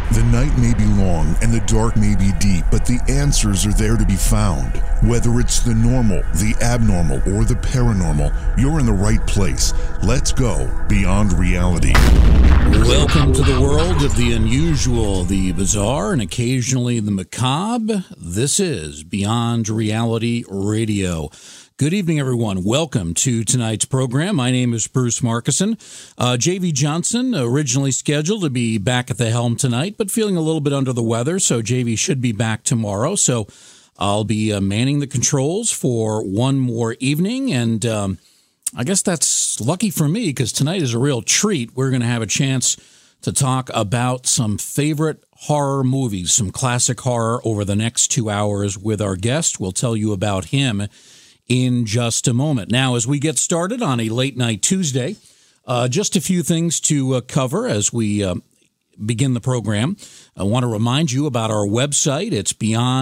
The night may be long and the dark may be deep, but the answers are there to be found. Whether it's the normal, the abnormal, or the paranormal, you're in the right place. Let's go beyond reality. Welcome to the world of the unusual, the bizarre, and occasionally the macabre. This is Beyond Reality Radio. Good evening, everyone. Welcome to tonight's program. My name is Bruce Markison. J.V. Johnson, originally scheduled to be back at the helm tonight, but feeling a little bit under the weather, so J.V. should be back tomorrow. So I'll be manning the controls for one more evening, and I guess that's lucky for me because tonight is a real treat. We're going to have a chance to talk about some favorite horror movies, some classic horror over the next 2 hours with our guest. We'll tell you about him in just a moment. Now, as we get started on a late night Tuesday, just a few things to cover as we begin the program. I want to remind you about our website. It's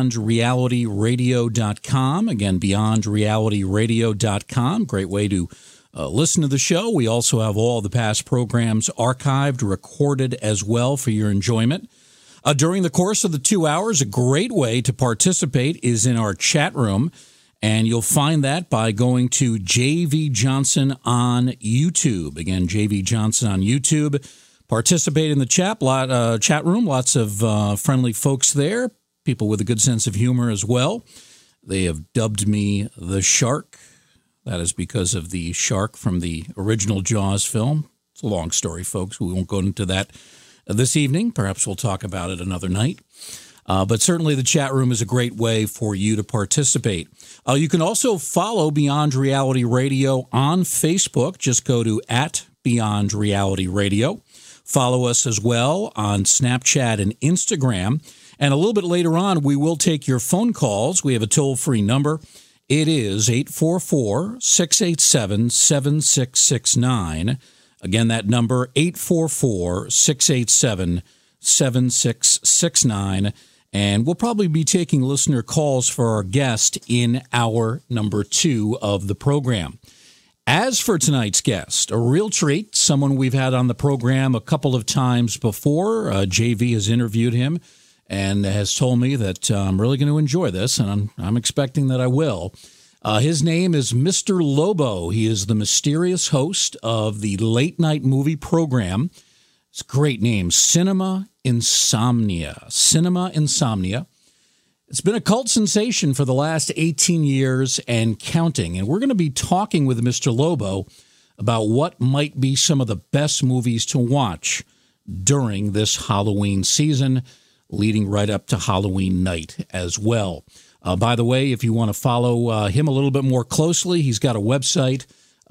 beyondrealityradio.com. Again, beyondrealityradio.com. Great way to listen to the show. We also have all the past programs archived, recorded as well for your enjoyment. During the course of the 2 hours, a great way to participate is in our chat room. And you'll find that by going to J.V. Johnson on YouTube. Again, J.V. Johnson on YouTube. Participate in the chat room. Lots of friendly folks there. People with a good sense of humor as well. They have dubbed me the Shark. That is because of the shark from the original Jaws film. It's a long story, folks. We won't go into that this evening. Perhaps we'll talk about it another night. But certainly the chat room is a great way for you to participate. You can also follow Beyond Reality Radio on Facebook. Just go to @Beyond Reality Radio. Follow us as well on Snapchat and Instagram. And a little bit later on, we will take your phone calls. We have a toll-free number. It is 844-687-7669. Again, that number, 844-687-7669. And we'll probably be taking listener calls for our guest in hour number 2 of the program. As for tonight's guest, a real treat, someone we've had on the program a couple of times before. JV has interviewed him and has told me that I'm really going to enjoy this, and I'm expecting that I will. His name is Mr. Lobo. He is the mysterious host of the late night movie program. It's a great name, Cinema Insomnia. Cinema Insomnia. It's been a cult sensation for the last 18 years and counting. And we're going to be talking with Mr. Lobo about what might be some of the best movies to watch during this Halloween season, leading right up to Halloween night as well. By the way, if you want to follow him a little bit more closely, he's got a website,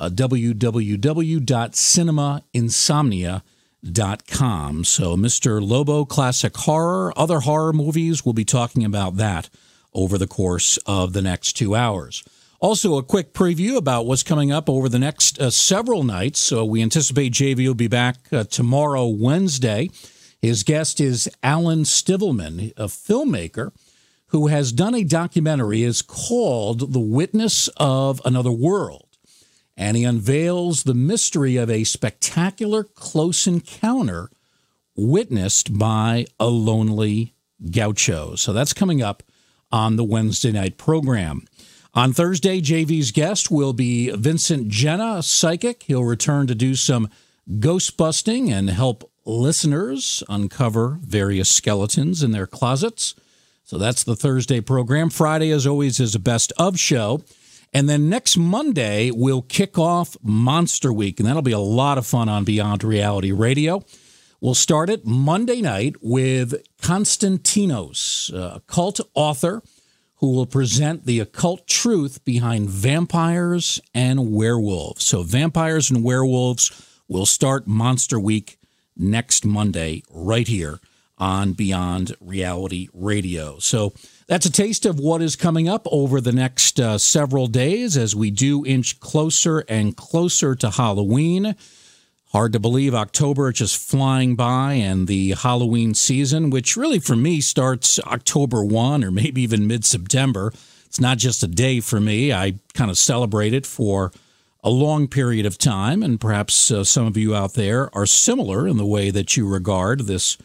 www.cinemainsomnia.com. So Mr. Lobo, classic horror, other horror movies, we'll be talking about that over the course of the next 2 hours. Also, a quick preview about what's coming up over the next several nights. So we anticipate JV will be back tomorrow, Wednesday. His guest is Alan Stivelman, a filmmaker who has done a documentary. It's called The Witness of Another World. And he unveils the mystery of a spectacular close encounter witnessed by a lonely gaucho. So that's coming up on the Wednesday night program. On Thursday, JV's guest will be Vincent Genna, a psychic. He'll return to do some ghost busting and help listeners uncover various skeletons in their closets. So that's the Thursday program. Friday, as always, is a best of show. And then next Monday, we'll kick off Monster Week, and that'll be a lot of fun on Beyond Reality Radio. We'll start it Monday night with Konstantinos, a cult author who will present the occult truth behind vampires and werewolves. So vampires and werewolves will start Monster Week next Monday right here on Beyond Reality Radio. So that's a taste of what is coming up over the next several days as we do inch closer and closer to Halloween. Hard to believe October just flying by, and the Halloween season, which really for me starts October 1 or maybe even mid-September. It's not just a day for me. I kind of celebrate it for a long period of time, and perhaps some of you out there are similar in the way that you regard this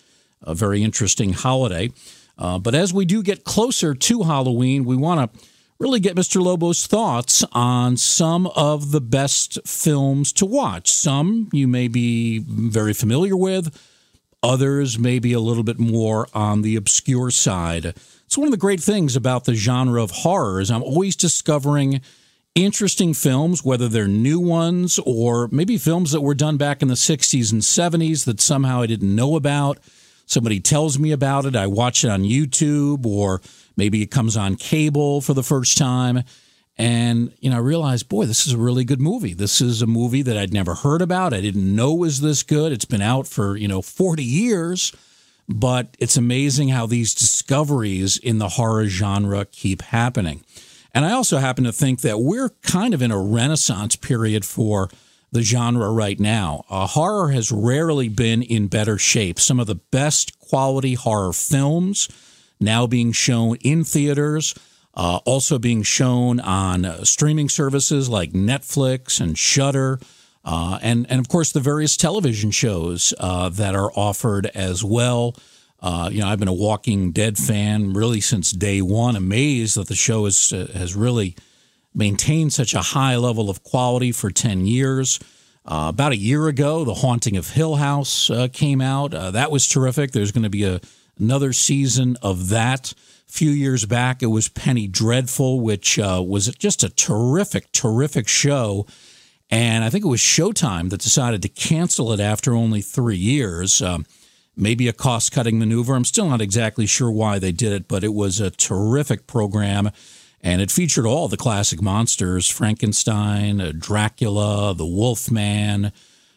a very interesting holiday. But as we do get closer to Halloween, we want to really get Mr. Lobo's thoughts on some of the best films to watch. Some you may be very familiar with, others may be a little bit more on the obscure side. It's one of the great things about the genre of horror is I'm always discovering interesting films, whether they're new ones or maybe films that were done back in the 60s and 70s that somehow I didn't know about. Somebody tells me about it, I watch it on YouTube, or maybe it comes on cable for the first time. And, I realized, boy, this is a really good movie. This is a movie that I'd never heard about. I didn't know was this good. It's been out for, 40 years. But it's amazing how these discoveries in the horror genre keep happening. And I also happen to think that we're kind of in a renaissance period for the genre right now. Horror has rarely been in better shape. Some of the best quality horror films now being shown in theaters, also being shown on streaming services like Netflix and Shudder, and of course the various television shows that are offered as well. I've been a Walking Dead fan really since day one, amazed that the show has really maintained such a high level of quality for 10 years. About a year ago, The Haunting of Hill House came out. That was terrific. There's going to be another season of that. A few years back, it was Penny Dreadful, which was just a terrific show. And I think it was Showtime that decided to cancel it after only 3 years. Maybe a cost-cutting maneuver. I'm still not exactly sure why they did it, but it was a terrific program. And it featured all the classic monsters, Frankenstein, Dracula, the Wolfman,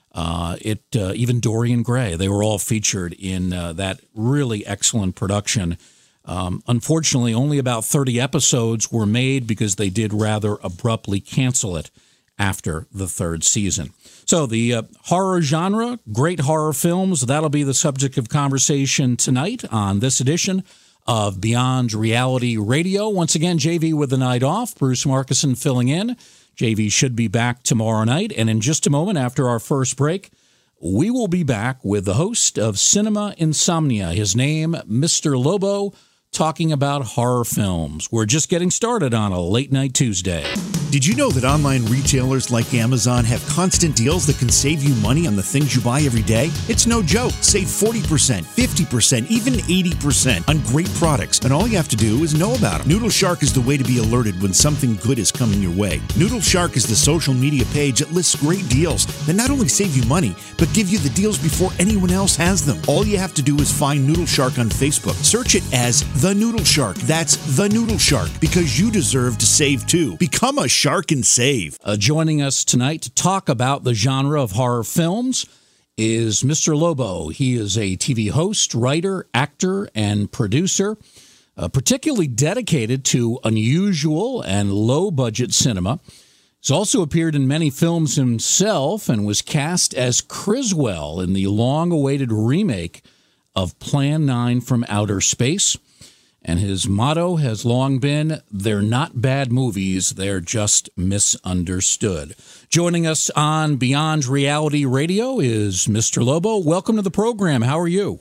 even Dorian Gray. They were all featured in that really excellent production. Unfortunately, only about 30 episodes were made because they did rather abruptly cancel it after the third season. So the horror genre, great horror films, that'll be the subject of conversation tonight on this edition of Beyond Reality Radio. Once again, JV with the night off, Bruce Markuson filling in. JV should be back tomorrow night, and in just a moment after our first break, we will be back with the host of Cinema Insomnia, his name, Mr. Lobo, talking about horror films. We're just getting started on a late night Tuesday. Did you know that online retailers like Amazon have constant deals that can save you money on the things you buy every day? It's no joke. Save 40%, 50%, even 80% on great products, and all you have to do is know about them. Noodle Shark is the way to be alerted when something good is coming your way. Noodle Shark is the social media page that lists great deals that not only save you money, but give you the deals before anyone else has them. All you have to do is find Noodle Shark on Facebook. Search it as The Noodle Shark. That's The Noodle Shark, because you deserve to save too. Become a shark and save. Joining us tonight to talk about the genre of horror films is Mr. Lobo. He is a TV host, writer, actor, and producer, particularly dedicated to unusual and low-budget cinema. He's also appeared in many films himself and was cast as Criswell in the long-awaited remake of Plan 9 from Outer Space. And his motto has long been, they're not bad movies, they're just misunderstood. Joining us on Beyond Reality Radio is Mr. Lobo. Welcome to the program. How are you?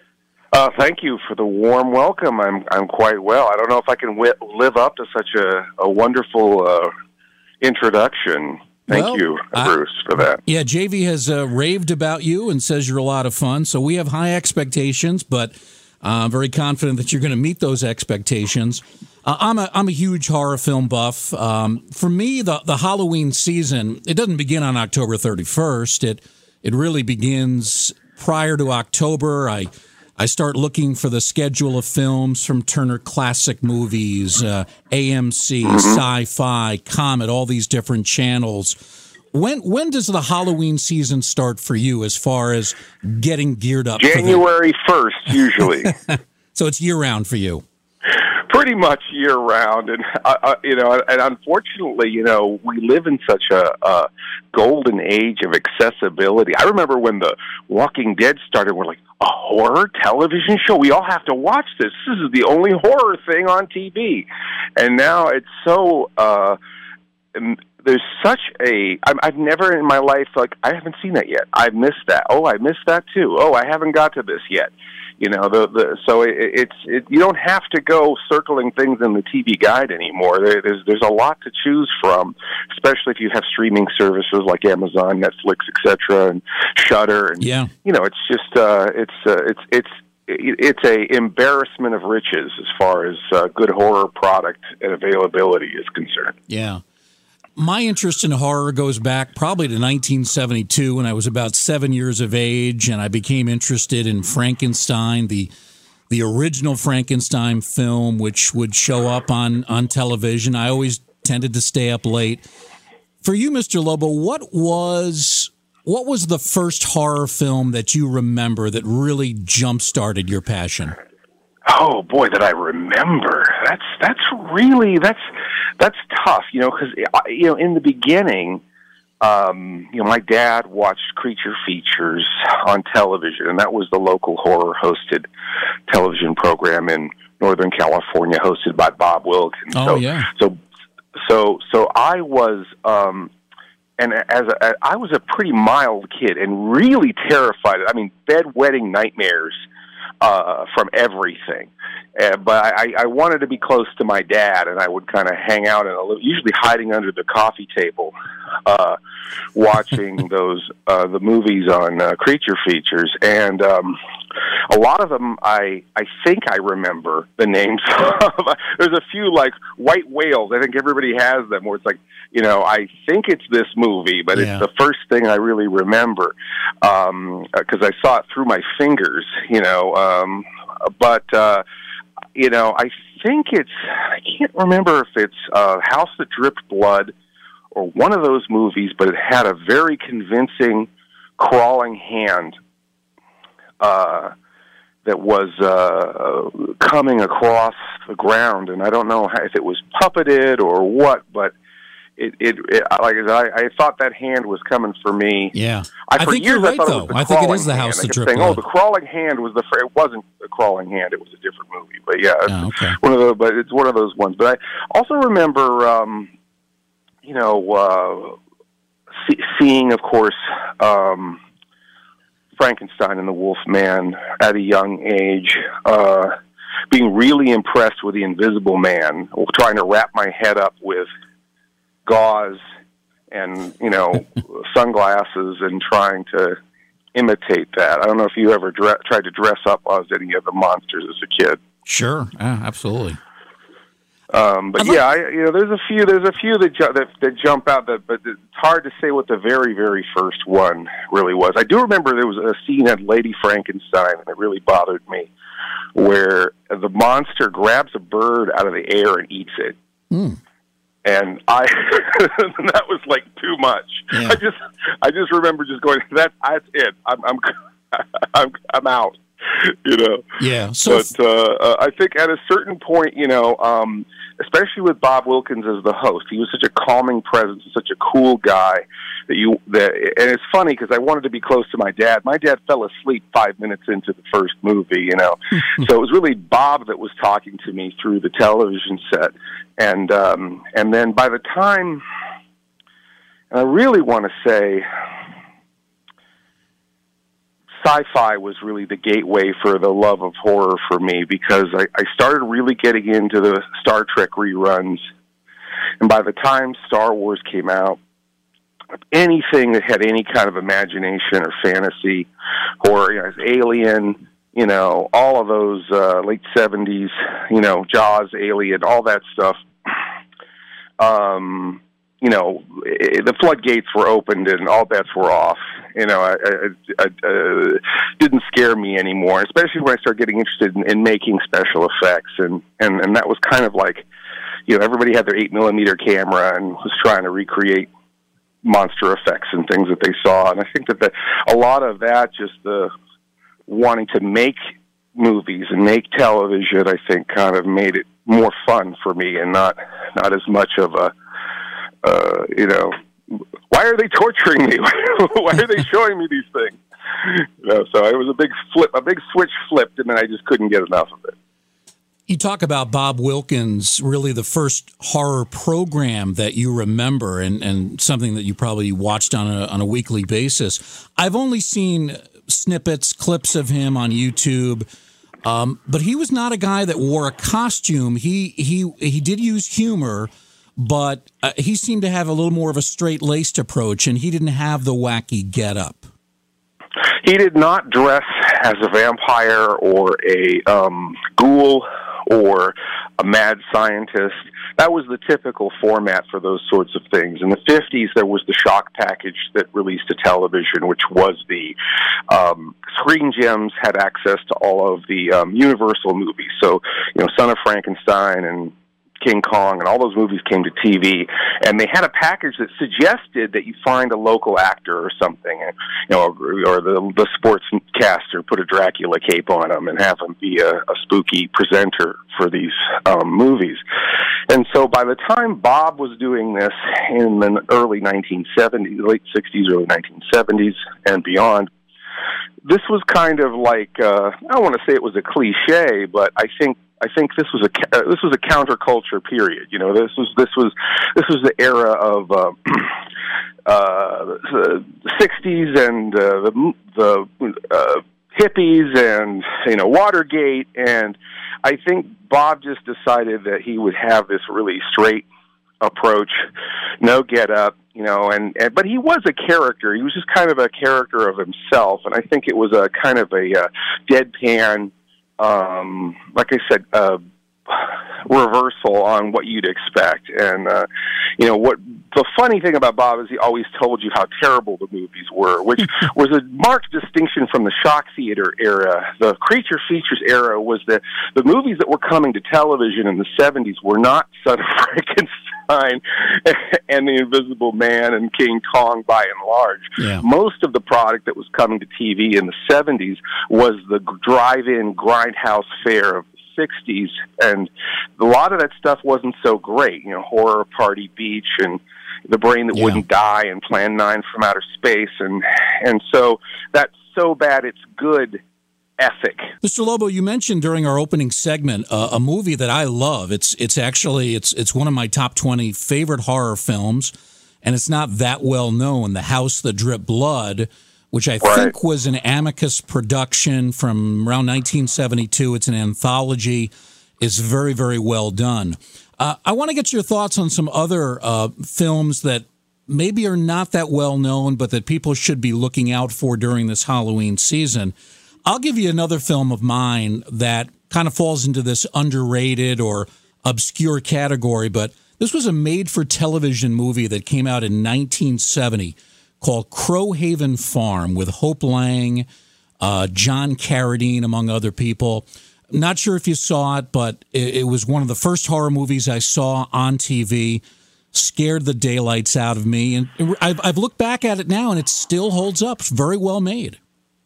Thank you for the warm welcome. I'm quite well. I don't know if I can live up to such a wonderful introduction. Thank you, Bruce, for that. Yeah, JV has raved about you and says you're a lot of fun, so we have high expectations, but I'm very confident that you're going to meet those expectations. I'm a huge horror film buff. For me, the Halloween season, it doesn't begin on October 31st. It really begins prior to October. I start looking for the schedule of films from Turner Classic Movies, AMC, Sci-Fi, Comet, all these different channels. When does the Halloween season start for you as far as getting geared up? January 1st, usually. So it's year-round for you? Pretty much year-round. And, and unfortunately, we live in such a golden age of accessibility. I remember when The Walking Dead started, we're like, a horror television show? We all have to watch this. This is the only horror thing on TV. And now it's so... there's such I've never in my life, I haven't seen that yet. I've missed that. Oh, I missed that too. Oh, I haven't got to this yet. You don't have to go circling things in the TV guide anymore. There's a lot to choose from, especially if you have streaming services like Amazon, Netflix, etc., and Shudder. And it's just it's a embarrassment of riches as far as good horror product and availability is concerned. Yeah. My interest in horror goes back probably to 1972 when I was about 7 years of age, and I became interested in Frankenstein, the original Frankenstein film, which would show up on television. I always tended to stay up late. For you, Mr. Lobo, what was the first horror film that you remember that really jump-started your passion? Oh boy, that I remember. That's tough, because in the beginning, my dad watched creature features on television, and that was the local horror-hosted television program in Northern California, hosted by Bob Wilkins. So I was. And I was a pretty mild kid and really terrified. I mean, bedwetting nightmares from everything. But I wanted to be close to my dad, and I would kind of hang out, usually hiding under the coffee table, watching the movies on creature features. And a lot of them, I think I remember the names of. There's a few like White Whales. I think everybody has them where it's like, I think it's this movie, but it's the first thing I really remember because I saw it through my fingers, I think I can't remember if it's House That Dripped Blood or one of those movies, but it had a very convincing crawling hand that was coming across the ground, and I don't know if it was puppeted or what, but I thought that hand was coming for me. Yeah, I think you're right, though. I think it is the House That Dripped Blood. The crawling hand was it wasn't the crawling hand; it was a different movie. But yeah, but it's one of those ones. But I also remember, seeing, of course, Frankenstein and the Wolf Man at a young age. Being really impressed with the Invisible Man, trying to wrap my head up with gauze and sunglasses and trying to imitate that. I don't know if you ever tried to dress up as any of the monsters as a kid. Sure, absolutely. There's a few that jump out. But it's hard to say what the very, very first one really was. I do remember there was a scene at Lady Frankenstein, and it really bothered me, where the monster grabs a bird out of the air and eats it. Mm. And that was like too much. Yeah. I just remember just going, that's it. I'm out. Yeah. So, but I think at a certain point, especially with Bob Wilkins as the host, he was such a calming presence, such a cool guy and it's funny because I wanted to be close to my dad. My dad fell asleep 5 minutes into the first movie, so it was really Bob that was talking to me through the television set, and then by the time, and I really want to say, sci-fi was really the gateway for the love of horror for me, because I started really getting into the Star Trek reruns, and by the time Star Wars came out, anything that had any kind of imagination or fantasy, or Alien, all of those late 70s, Jaws, Alien, all that stuff, the floodgates were opened and all bets were off. I didn't scare me anymore, especially when I started getting interested in making special effects, and that was kind of like, everybody had their 8mm camera and was trying to recreate monster effects and things that they saw, and I think that a lot of that, just the wanting to make movies and make television, I think kind of made it more fun for me, and not as much of a why are they torturing me? Why are they showing me these things? So it was a big switch flipped, and then I just couldn't get enough of it. You talk about Bob Wilkins, really the first horror program that you remember, and something that you probably watched on a weekly basis. I've only seen snippets, clips of him on YouTube. But he was not a guy that wore a costume. He did use humor, but he seemed to have a little more of a straight-laced approach, and he didn't have the wacky get-up. He did not dress as a vampire or a ghoul or a mad scientist. That was the typical format for those sorts of things. In the 50s, there was the shock package that released to television, which was the Screen Gems had access to all of the Universal movies. So, Son of Frankenstein and King Kong and all those movies came to TV, and they had a package that suggested that you find a local actor or something, or the sportscaster put a Dracula cape on him and have him be a spooky presenter for these movies. And so by the time Bob was doing this in the early 1970s, late 60s, early 1970s, and beyond, this was kind of like I don't want to say it was a cliche, but I think this was a counterculture period. This was the era of the 60s and the hippies and Watergate, and I think Bob just decided that he would have this really straight approach, no get up, but he was a character. He was just kind of a character of himself, and I think it was a kind of a deadpan, like I said, reversal on what you'd expect. And what the funny thing about Bob is he always told you how terrible the movies were, which was a marked distinction from the shock theater era. The creature features era was the movies that were coming to television in the 70s were not Son of Frankenstein and The Invisible Man and King Kong by and large. Yeah. Most of the product that was coming to TV in the 70s was the drive-in grindhouse fare of 60s, and a lot of that stuff wasn't so great. Horror Party Beach and The Brain That Wouldn't Die and Plan 9 from Outer Space, and so that's so bad it's good ethic. Mr. Lobo, you mentioned during our opening segment a movie that I love. It's actually one of my top 20 favorite horror films, and it's not that well known. The House That Dripped Blood, which I think was an Amicus production from around 1972. It's an anthology. It's very, very well done. I want to get your thoughts on some other films that maybe are not that well known, but that people should be looking out for during this Halloween season. I'll give you another film of mine that kind of falls into this underrated or obscure category, but this was a made-for-television movie that came out in 1970 called Crowhaven Farm with Hope Lang, John Carradine, among other people. Not sure if you saw it, but it was one of the first horror movies I saw on TV. Scared the daylights out of me. And I've looked back at it now, and it still holds up. It's very well made.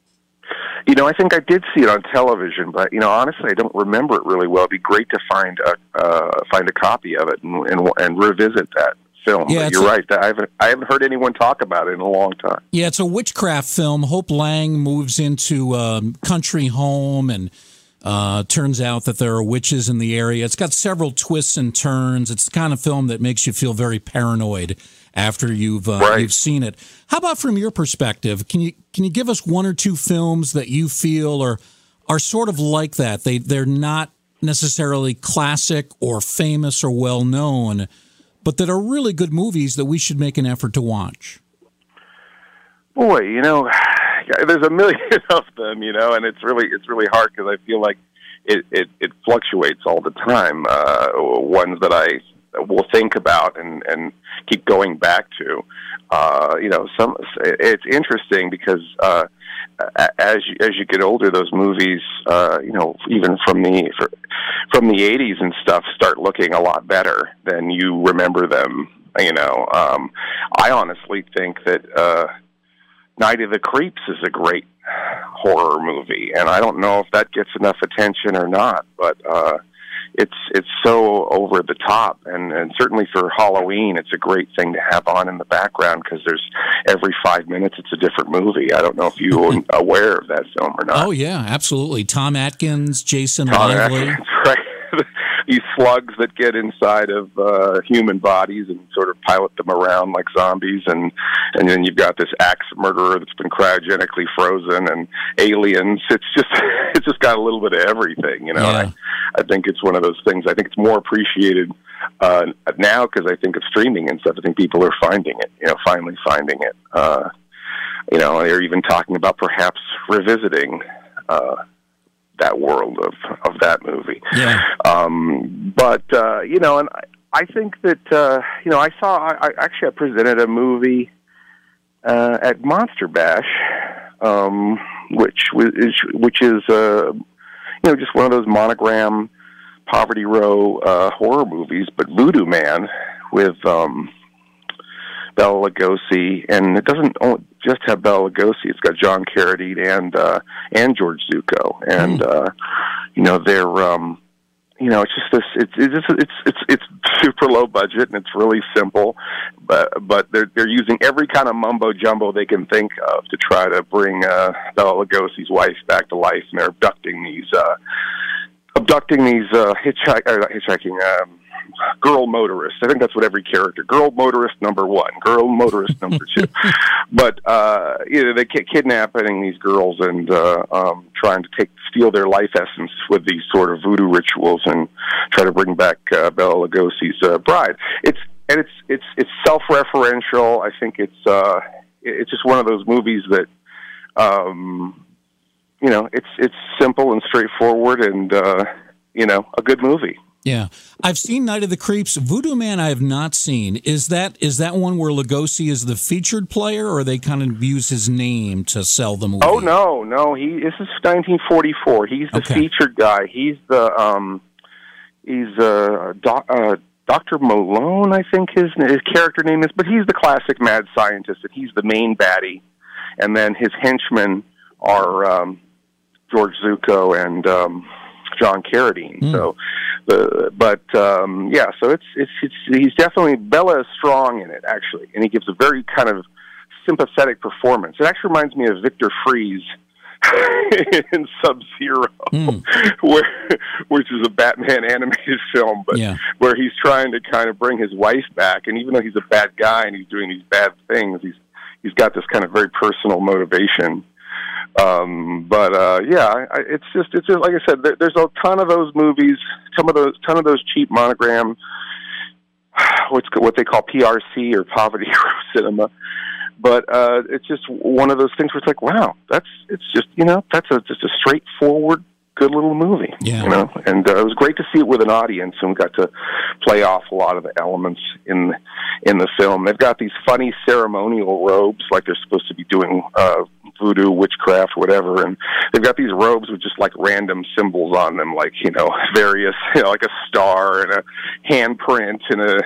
I think I did see it on television, but honestly, I don't remember it really well. It'd be great to find a copy of it and revisit that film. Yeah, but you're right. I haven't heard anyone talk about it in a long time. Yeah, it's a witchcraft film. Hope Lang moves into a country home, and turns out that there are witches in the area. It's got several twists and turns. It's the kind of film that makes you feel very paranoid after you've seen it. How about from your perspective? Can you give us one or two films that you feel are sort of like that? They're not necessarily classic or famous or well known, but that are really good movies that we should make an effort to watch. Boy, there's a million of them, and it's really hard because I feel like it fluctuates all the time. Ones that I will think about and keep going back to. It's interesting because as you get older, those movies, even from the 80s and stuff, start looking a lot better than you remember them. I honestly think that Night of the Creeps is a great horror movie, and I don't know if that gets enough attention or not, but it's so over the top, and certainly for Halloween, it's a great thing to have on in the background because there's every 5 minutes it's a different movie. I don't know if you are aware of that film or not. Oh yeah, absolutely. Tom Atkins, Jason Lively. Right. these slugs that get inside of human bodies and sort of pilot them around like zombies, and then you've got this axe murderer that's been cryogenically frozen, and aliens. It's just got a little bit of everything, you know. Yeah. I think it's one of those things. I think it's more appreciated now because I think of streaming and stuff. I think people are finding it, you know, finally finding it. You know, they're even talking about perhaps revisiting that world of that movie. Yeah. But you know, and I think that you know, I presented a movie at Monster Bash, which is you know, just one of those monogram Poverty Row horror movies, but Voodoo Man with Bela Lugosi, and it doesn't just have Bela Lugosi. It's got John Carradine and George Zucco, and you know, they're you know, it's just this. It's super low budget and it's really simple, but they're using every kind of mumbo jumbo they can think of to try to bring Bela Lugosi's wife back to life, and they're abducting these girl motorists. I think that's what every character. Girl motorist number 1, girl motorist number 2. But you know, they kidnapping these girls and trying to steal their life essence with these sort of voodoo rituals and try to bring back Bela Lugosi's bride. It's self-referential. I think it's just one of those movies that you know, it's simple and straightforward, and you know, a good movie. Yeah, I've seen Night of the Creeps. Voodoo Man I have not seen. Is that one where Lugosi is the featured player, or they kind of use his name to sell the movie? Oh no, this is 1944. He's the featured guy. He's the Dr. Malone, I think his character name is, but he's the classic mad scientist, and he's the main baddie, and then his henchmen are George Zucco and John Carradine. So, yeah, so he's definitely, Bela is strong in it, actually, and he gives a very kind of sympathetic performance. It actually reminds me of Victor Freeze in Sub-Zero, which is a Batman animated film, but where he's trying to kind of bring his wife back, and even though he's a bad guy and he's doing these bad things, he's got this kind of very personal motivation. Yeah, it's just like I said, there's a ton of those movies, ton of those cheap monogram, what they call PRC or Poverty Row Cinema. But it's just one of those things where it's like, wow, it's just a straightforward, good little movie, you know. And it was great to see it with an audience, and we got to play off a lot of the elements in the film. They've got these funny ceremonial robes, like they're supposed to be doing voodoo, witchcraft, whatever, and they've got these robes with just like random symbols on them, like, you know, various, you know, like a star and a handprint and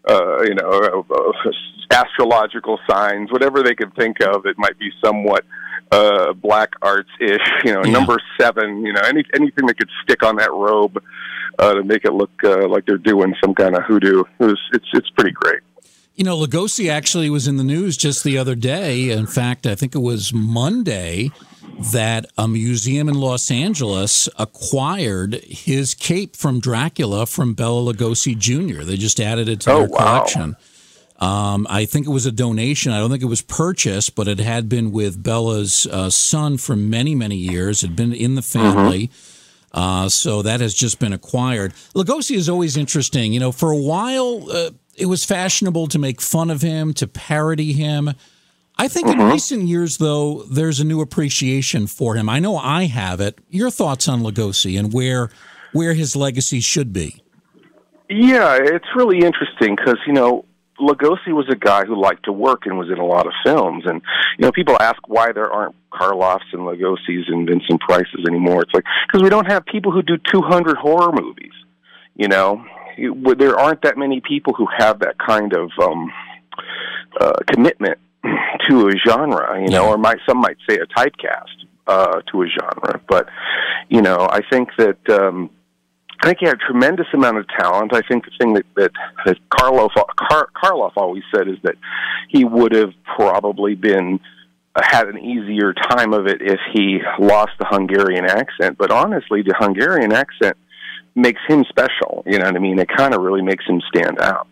astrological signs, whatever they could think of that might be somewhat black arts-ish, you know, number 7, you know, anything that could stick on that robe to make it look like they're doing some kind of hoodoo. It's pretty great. You know, Lugosi actually was in the news just the other day. In fact, I think it was Monday that a museum in Los Angeles acquired his cape from Dracula from Bela Lugosi Jr. They just added it to their collection. I think it was a donation. I don't think it was purchased, but it had been with Bella's son for many, many years. It had been in the family. So that has just been acquired. Lugosi is always interesting. You know, for a while, it was fashionable to make fun of him, to parody him. I think in recent years, though, there's a new appreciation for him. I know I have it. Your thoughts on Lugosi and where his legacy should be? Yeah, it's really interesting because, you know, Lugosi was a guy who liked to work and was in a lot of films. And, you know, people ask why there aren't Karloffs and Lugosis and Vincent Prices anymore. It's like, because we don't have people who do 200 horror movies, you know. There aren't that many people who have that kind of commitment to a genre, you know, or some might say a typecast to a genre. But, you know, I think that I think he had a tremendous amount of talent. I think the thing that Karloff always said is that he would have probably had an easier time of it if he lost the Hungarian accent. But honestly, the Hungarian accent makes him special. You know what I mean? It kind of really makes him stand out.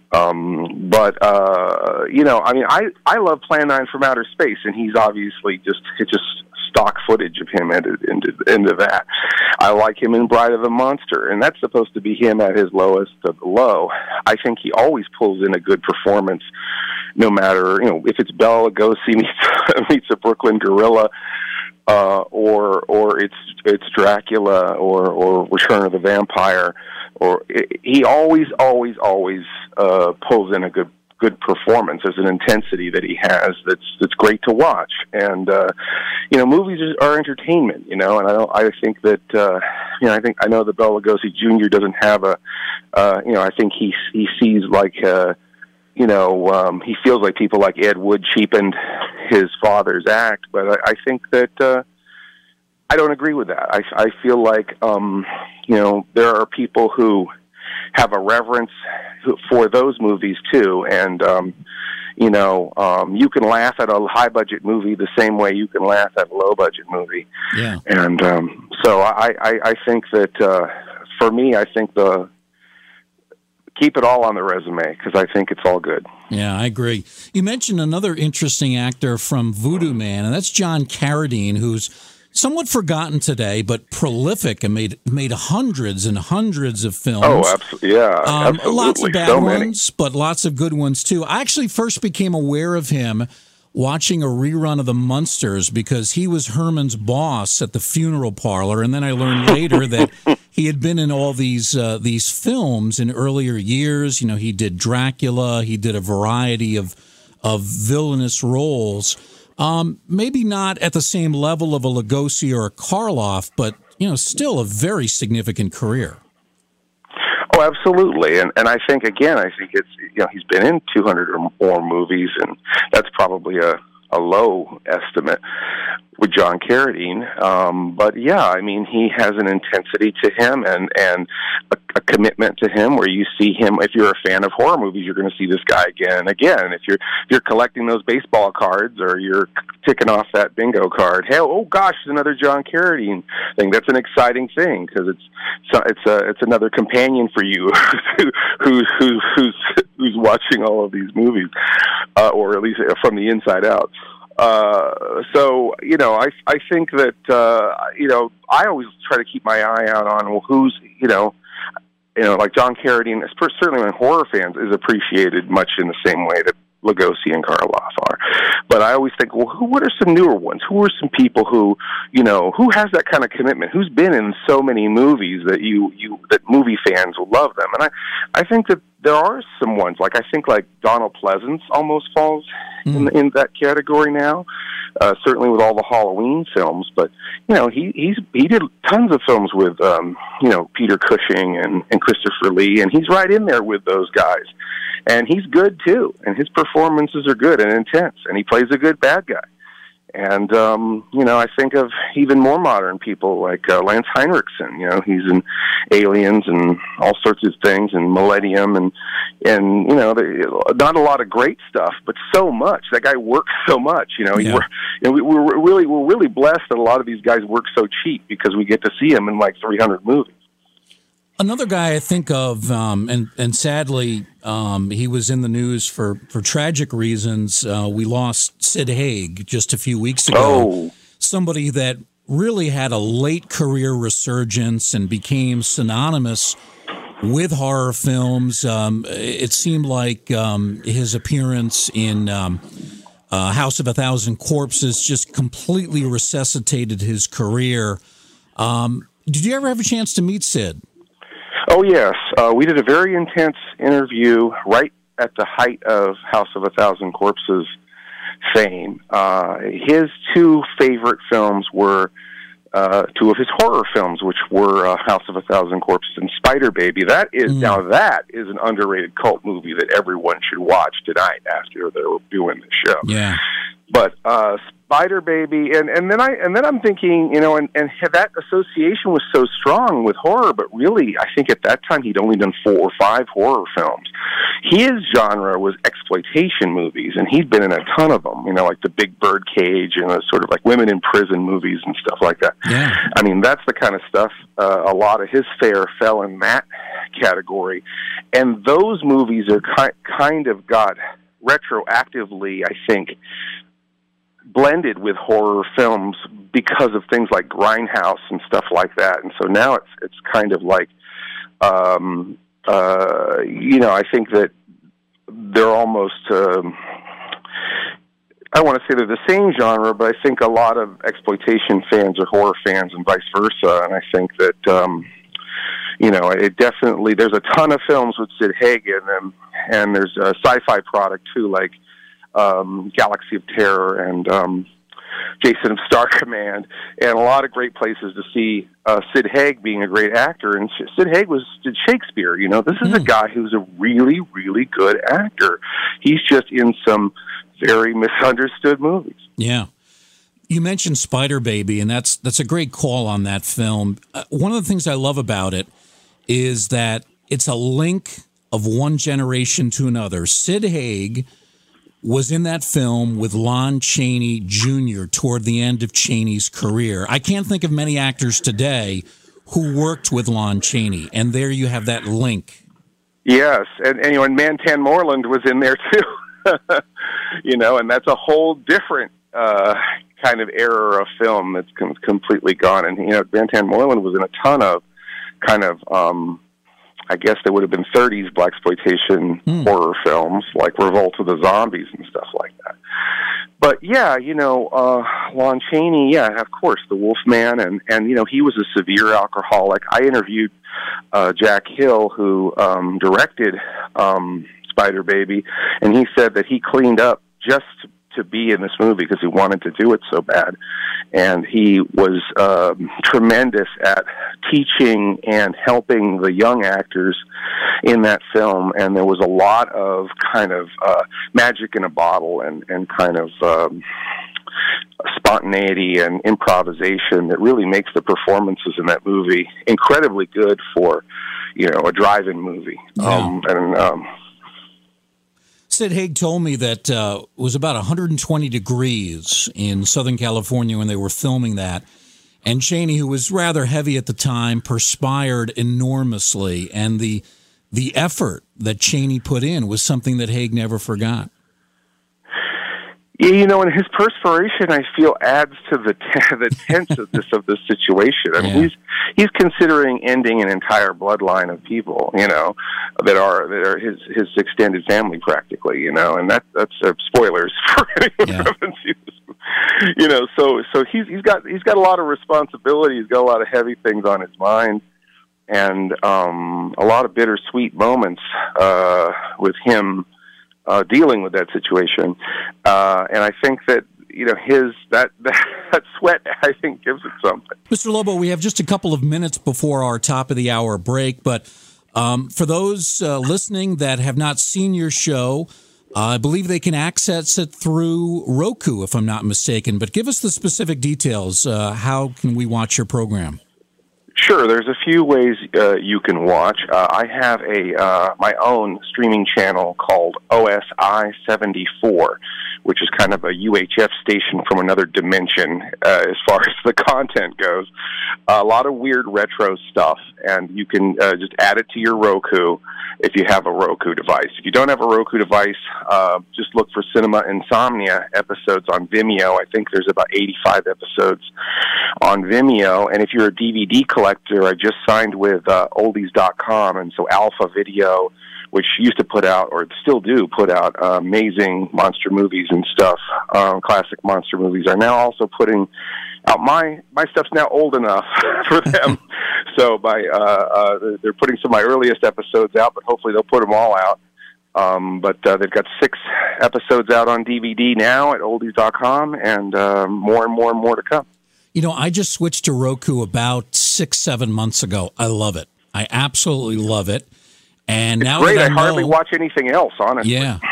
You know, I mean, I love Plan 9 from Outer Space, and he's obviously just stock footage of him into that. I like him in Bride of the Monster, and that's supposed to be him at his lowest of the low. I think he always pulls in a good performance, no matter, you know, if it's Bela Lugosi meets a Brooklyn Gorilla, or it's Dracula, or Return of the Vampire, he always pulls in a good performance. There's an intensity that he has that's great to watch. And you know, movies are entertainment, you know, and I think that you know, I know that Bela Lugosi Jr. doesn't have a you know, I think he sees like you know, he feels like people like Ed Wood cheapened his father's act, but I think that I don't agree with that. I feel like you know, there are people who have a reverence for those movies too, and you know, you can laugh at a high budget movie the same way you can laugh at a low budget movie. Yeah. And so I think that for me, I think keep it all on the resume, because I think it's all good. Yeah, I agree. You mentioned another interesting actor from Voodoo Man, and that's John Carradine, who's somewhat forgotten today, but prolific and made hundreds and hundreds of films. Oh, absolutely, yeah, absolutely. Lots of bad so ones, but lots of good ones too. I actually first became aware of him watching a rerun of The Munsters, because he was Herman's boss at the funeral parlor, and then I learned later that he had been in all these films in earlier years. You know, he did Dracula, he did a variety of villainous roles. Maybe not at the same level of a Lugosi or a Karloff, but, you know, still a very significant career. Oh, absolutely. And I think, again, it's, you know, he's been in 200 or more movies, and that's probably a low estimate with John Carradine. But yeah, I mean, he has an intensity to him and a commitment to him where you see him. If you're a fan of horror movies, you're going to see this guy again and again. If you're collecting those baseball cards, or you're ticking off that bingo card, hey, oh gosh, it's another John Carradine thing. That's an exciting thing, because it's another companion for you who's watching all of these movies, or at least from the inside out. So, you know, I think that, you know, I always try to keep my eye out on, well, who's, you know, like John Carradine, certainly when horror fans, is appreciated much in the same way that Lugosi and Karloff are. But I always think, well, what are some newer ones? Who are some people who, you know, who has that kind of commitment? Who's been in so many movies that that movie fans will love them? And I think that there are some ones, like I think like Donald Pleasance almost falls in that category now. Certainly with all the Halloween films, but you know, he did tons of films with you know, Peter Cushing and Christopher Lee, and he's right in there with those guys. And he's good too, and his performances are good and intense, and he plays a good bad guy. And you know, I think of even more modern people like Lance Henriksen. You know, he's in Aliens and all sorts of things, and Millennium, and you know, not a lot of great stuff, but so much. That guy works so much. You know, we're really blessed that a lot of these guys work so cheap, because we get to see him in like 300 movies. Another guy I think of, and sadly, he was in the news for tragic reasons. We lost Sid Haig just a few weeks ago. Oh. Somebody that really had a late career resurgence and became synonymous with horror films. It seemed like his appearance in House of a Thousand Corpses just completely resuscitated his career. Did you ever have a chance to meet Sid? Oh, yes. We did a very intense interview right at the height of House of a Thousand Corpses fame. His two favorite films were two of his horror films, which were House of a Thousand Corpses and Spider Baby. Now that is an underrated cult movie that everyone should watch tonight after they're doing the show. Yeah. But Spider Baby, and then I'm thinking, you know, and that association was so strong with horror, but really, I think at that time he'd only done 4 or 5 horror films. His genre was exploitation movies, and he'd been in a ton of them, you know, like The Big Bird Cage and sort of like women in prison movies and stuff like that. Yeah. I mean, that's the kind of stuff, a lot of his fare fell in that category, and those movies are kind of got retroactively, I think, blended with horror films because of things like Grindhouse and stuff like that. And so now it's kind of like, you know, I think that they're almost, I want to say they're the same genre, but I think a lot of exploitation fans are horror fans and vice versa. And I think that, you know, it definitely, there's a ton of films with Sid Haig in them, and there's a sci-fi product too, like Galaxy of Terror and Jason of Star Command, and a lot of great places to see Sid Haig being a great actor. And Sid Haig did Shakespeare. You know, this is a guy who's a really, really good actor. He's just in some very misunderstood movies. Yeah. You mentioned Spider Baby, and that's a great call on that film. One of the things I love about it is that it's a link of one generation to another. Sid Haig was in that film with Lon Chaney Jr. toward the end of Chaney's career. I can't think of many actors today who worked with Lon Chaney, and there you have that link. Yes, and you know, and Mantan Moreland was in there too. You know, and that's a whole different kind of era of film that's completely gone. And you know, Mantan Moreland was in a ton of kind of I guess there would have been 30s blaxploitation horror films like Revolt of the Zombies and stuff like that. But yeah, you know, Lon Chaney, yeah, of course, the Wolfman, and you know, he was a severe alcoholic. I interviewed Jack Hill, who directed Spider Baby, and he said that he cleaned up just to be in this movie because he wanted to do it so bad. And he was tremendous at teaching and helping the young actors in that film. And there was a lot of kind of magic in a bottle and kind of spontaneity and improvisation that really makes the performances in that movie incredibly good for, you know, a drive-in movie. Yeah. Sid Haig told me that it was about 120 degrees in Southern California when they were filming that. And Chaney, who was rather heavy at the time, perspired enormously. And the effort that Chaney put in was something that Haig never forgot. Yeah, you know, and his perspiration, I feel, adds to the tenseness of the situation. I mean, he's considering ending an entire bloodline of people, you know, that are his extended family practically, you know, and that's spoilers for anyone who haven't seen this. You know, so he's got a lot of responsibility. He's got a lot of heavy things on his mind, and a lot of bittersweet moments with him. Dealing with that situation, and I think that, you know, that sweat, I think, gives it something. Mr. Lobo, we have just a couple of minutes before our top of the hour break, but for those listening that have not seen your show, I believe they can access it through Roku, if I'm not mistaken. But give us the specific details. How can we watch your program? Sure, there's a few ways you can watch. I have my own streaming channel called OSI 74, which is kind of a UHF station from another dimension as far as the content goes. A lot of weird retro stuff, and you can just add it to your Roku if you have a Roku device. If you don't have a Roku device, just look for Cinema Insomnia episodes on Vimeo. I think there's about 85 episodes on Vimeo. And if you're a DVD collector, I just signed with oldies.com, and so Alpha Video, which used to put out, or still do put out, amazing monster movies and stuff, classic monster movies, are now also putting out my stuff's now old enough for them. So they're putting some of my earliest episodes out, but hopefully they'll put them all out. But they've got 6 episodes out on DVD now at oldies.com, and more and more and more to come. You know, I just switched to Roku about 6-7 months ago. I love it. I absolutely love it. And it's now great. that I hardly watch anything else, honestly. Yeah.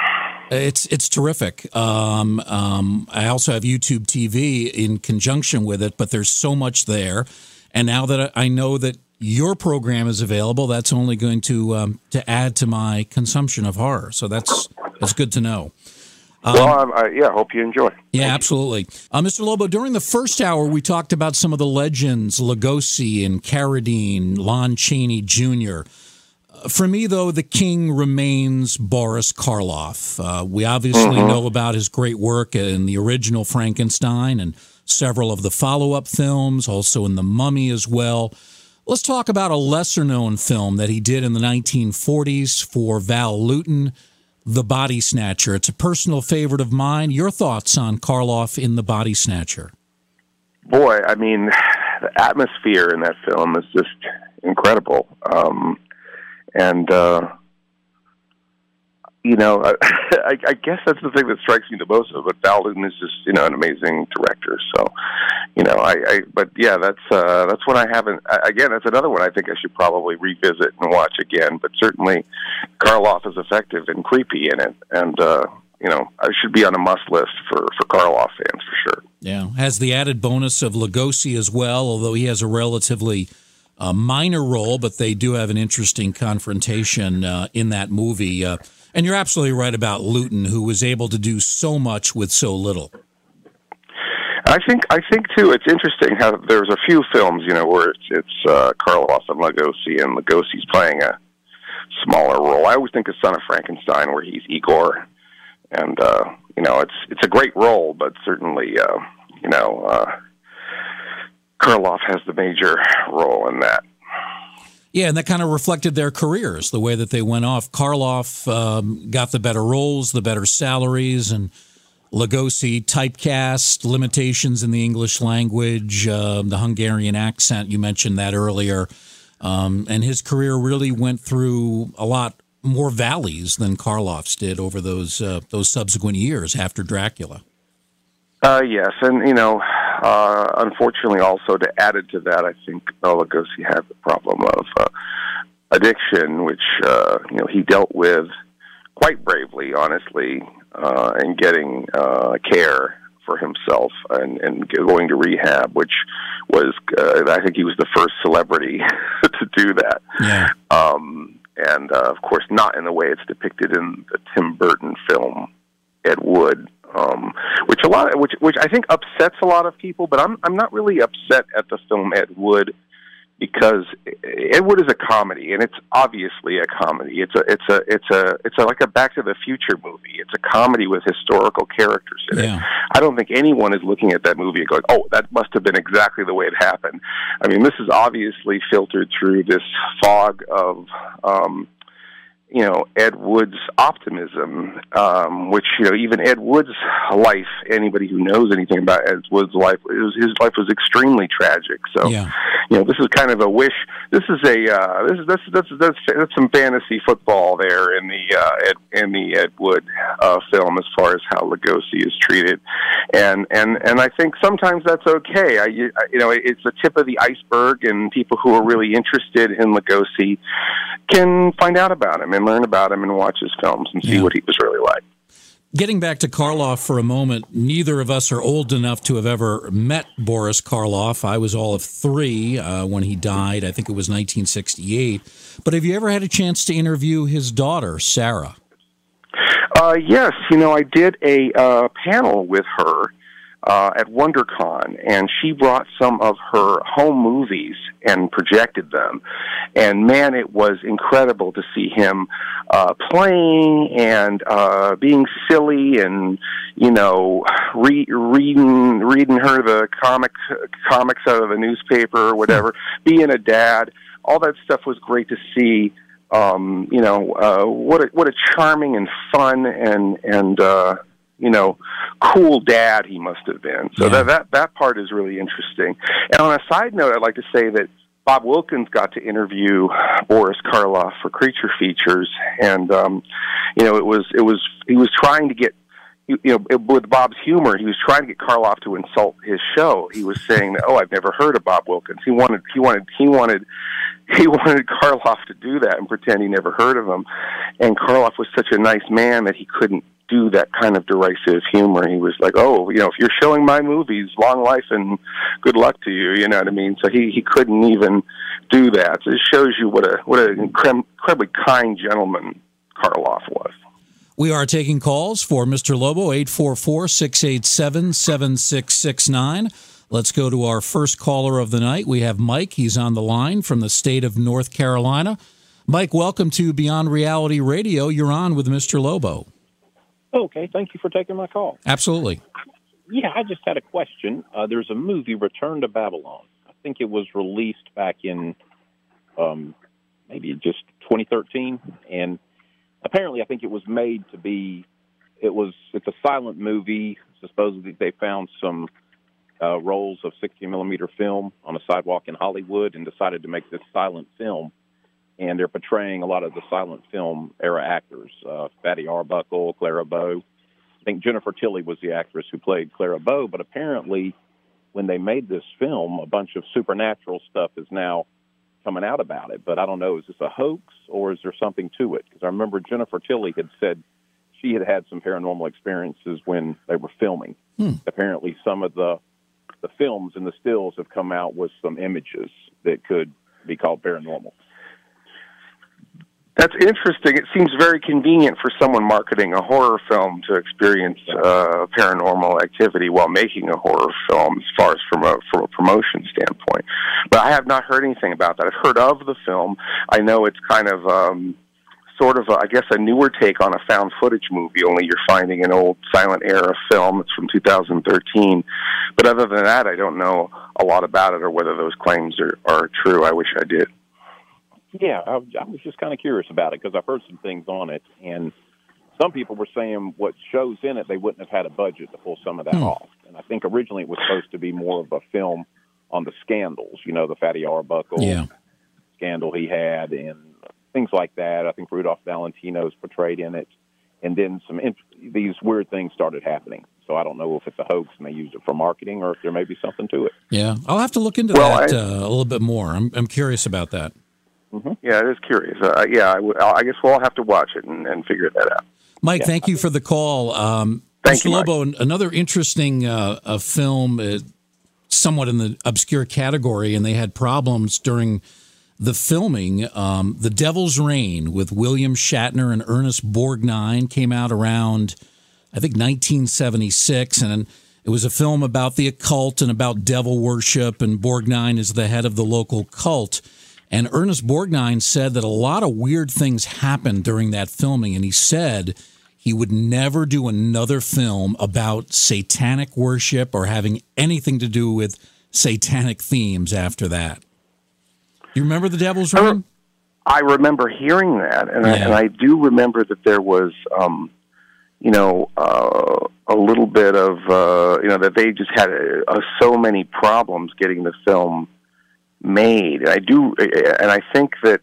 It's terrific. I also have YouTube TV in conjunction with it, but there's so much there. And now that I know that your program is available, that's only going to add to my consumption of horror. So that's good to know. I hope you enjoy. Yeah, absolutely. Mr. Lobo, during the first hour, we talked about some of the legends, Lugosi and Carradine, Lon Chaney Jr. For me, though, the king remains Boris Karloff. We obviously know about his great work in the original Frankenstein and several of the follow-up films, also in The Mummy as well. Let's talk about a lesser-known film that he did in the 1940s for Val Lewton, The Body Snatcher. It's a personal favorite of mine. Your thoughts on Karloff in The Body Snatcher? Boy, I mean, the atmosphere in that film is just incredible. I guess that's the thing that strikes me the most of it. But Val Lewton is just, an amazing director. So, that's one I haven't. Again, that's another one I think I should probably revisit and watch again. But certainly, Karloff is effective and creepy in it, and I should be on a must list for Karloff fans for sure. Yeah, has the added bonus of Lugosi as well, although he has a relatively minor role, but they do have an interesting confrontation in that movie. And you're absolutely right about Lewton, who was able to do so much with so little. I think too. It's interesting how there's a few films, where it's Karloff and Lugosi's playing a smaller role. I always think of Son of Frankenstein, where he's Igor, and it's a great role, but certainly Karloff has the major role in that. Yeah, and that kind of reflected their careers, the way that they went off. Karloff got the better roles, the better salaries, and Lugosi typecast, limitations in the English language, the Hungarian accent, you mentioned that earlier. And his career really went through a lot more valleys than Karloff's did over those subsequent years after Dracula. Yes, and unfortunately, also to add it to that, I think Lugosi had the problem of addiction, which he dealt with quite bravely, honestly, and getting care for himself and going to rehab, which was I think he was the first celebrity to do that. Yeah. And of course, not in the way it's depicted in the Tim Burton film Ed Wood. Which I think upsets a lot of people, but I'm not really upset at the film Ed Wood, because Ed Wood is a comedy, and it's obviously a comedy. It's like a Back to the Future movie. It's a comedy with historical characters in it. I don't think anyone is looking at that movie and going, "Oh, that must have been exactly the way it happened." I mean, this is obviously filtered through this fog of Ed Wood's optimism, which, even Ed Wood's life, anybody who knows anything about Ed Wood's life, his life was extremely tragic. So, this is kind of a wish. This is that's some fantasy football there in the Ed Wood film, as far as how Lugosi is treated, and I think sometimes that's okay. It's the tip of the iceberg, and people who are really interested in Lugosi can find out about him and learn about him and watch his films and see what he was really like. Getting back to Karloff for a moment, neither of us are old enough to have ever met Boris Karloff. I was all of 3 when he died. I think it was 1968. But have you ever had a chance to interview his daughter, Sarah? Yes. I did a panel with her at WonderCon, and she brought some of her home movies and projected them. And man, it was incredible to see him playing and being silly, and reading her the comics out of the newspaper or whatever. Being a dad, all that stuff was great to see. What a charming and fun and cool dad he must have been. So that part is really interesting. And on a side note, I'd like to say that Bob Wilkins got to interview Boris Karloff for Creature Features, and he was trying to get, with Bob's humor, he was trying to get Karloff to insult his show. He was saying, "Oh, I've never heard of Bob Wilkins." He wanted Karloff to do that and pretend he never heard of him. And Karloff was such a nice man that he couldn't do that kind of derisive humor. He was like, "Oh, if you're showing my movies, long life and good luck to you." You know what I mean? So he couldn't even do that. So it shows you what an incredibly kind gentleman Karloff was. We are taking calls for Mr. Lobo, 844-687-7669. Let's go to our first caller of the night. We have Mike. He's on the line from the state of North Carolina. Mike, welcome to Beyond Reality Radio. You're on with Mr. Lobo. Okay, thank you for taking my call. Absolutely. Yeah, I just had a question. There's a movie, Return to Babylon. I think it was released back in maybe just 2013, and apparently I think it was made to be, it's a silent movie. Supposedly they found some rolls of 60-millimeter film on a sidewalk in Hollywood and decided to make this silent film. And they're portraying a lot of the silent film era actors, Fatty Arbuckle, Clara Bow. I think Jennifer Tilly was the actress who played Clara Bow, but apparently when they made this film, a bunch of supernatural stuff is now coming out about it. But I don't know, is this a hoax or is there something to it? Because I remember Jennifer Tilly had said she had had some paranormal experiences when they were filming. Apparently some of the films and the stills have come out with some images that could be called paranormal. That's interesting. It seems very convenient for someone marketing a horror film to experience paranormal activity while making a horror film, as far as from a promotion standpoint. But I have not heard anything about that. I've heard of the film. I know it's kind of sort of, I guess, a newer take on a found footage movie, only you're finding an old silent era film. It's from 2013. But other than that, I don't know a lot about it or whether those claims are true. I wish I did. Yeah, I was just kind of curious about it because I've heard some things on it, and some people were saying what shows in it, they wouldn't have had a budget to pull some of that off. And I think originally it was supposed to be more of a film on the scandals, the Fatty Arbuckle scandal he had and things like that. I think Rudolph Valentino's portrayed in it. And then these weird things started happening. So I don't know if it's a hoax and they used it for marketing or if there may be something to it. Yeah, I'll have to look into that a little bit more. I'm curious about that. Mm-hmm. Yeah, it is curious. I guess we'll all have to watch it and figure that out. Mike, thank you for the call. Thank you, Lobo, another interesting film, somewhat in the obscure category, and they had problems during the filming. The Devil's Reign with William Shatner and Ernest Borgnine came out around, I think, 1976, and it was a film about the occult and about devil worship, and Borgnine is the head of the local cult. And Ernest Borgnine said that a lot of weird things happened during that filming, and he said he would never do another film about satanic worship or having anything to do with satanic themes after that. You remember The Devil's Reign? I remember hearing that, and I do remember that there was, a little bit of, that they just had so many problems getting the film made. And I think that,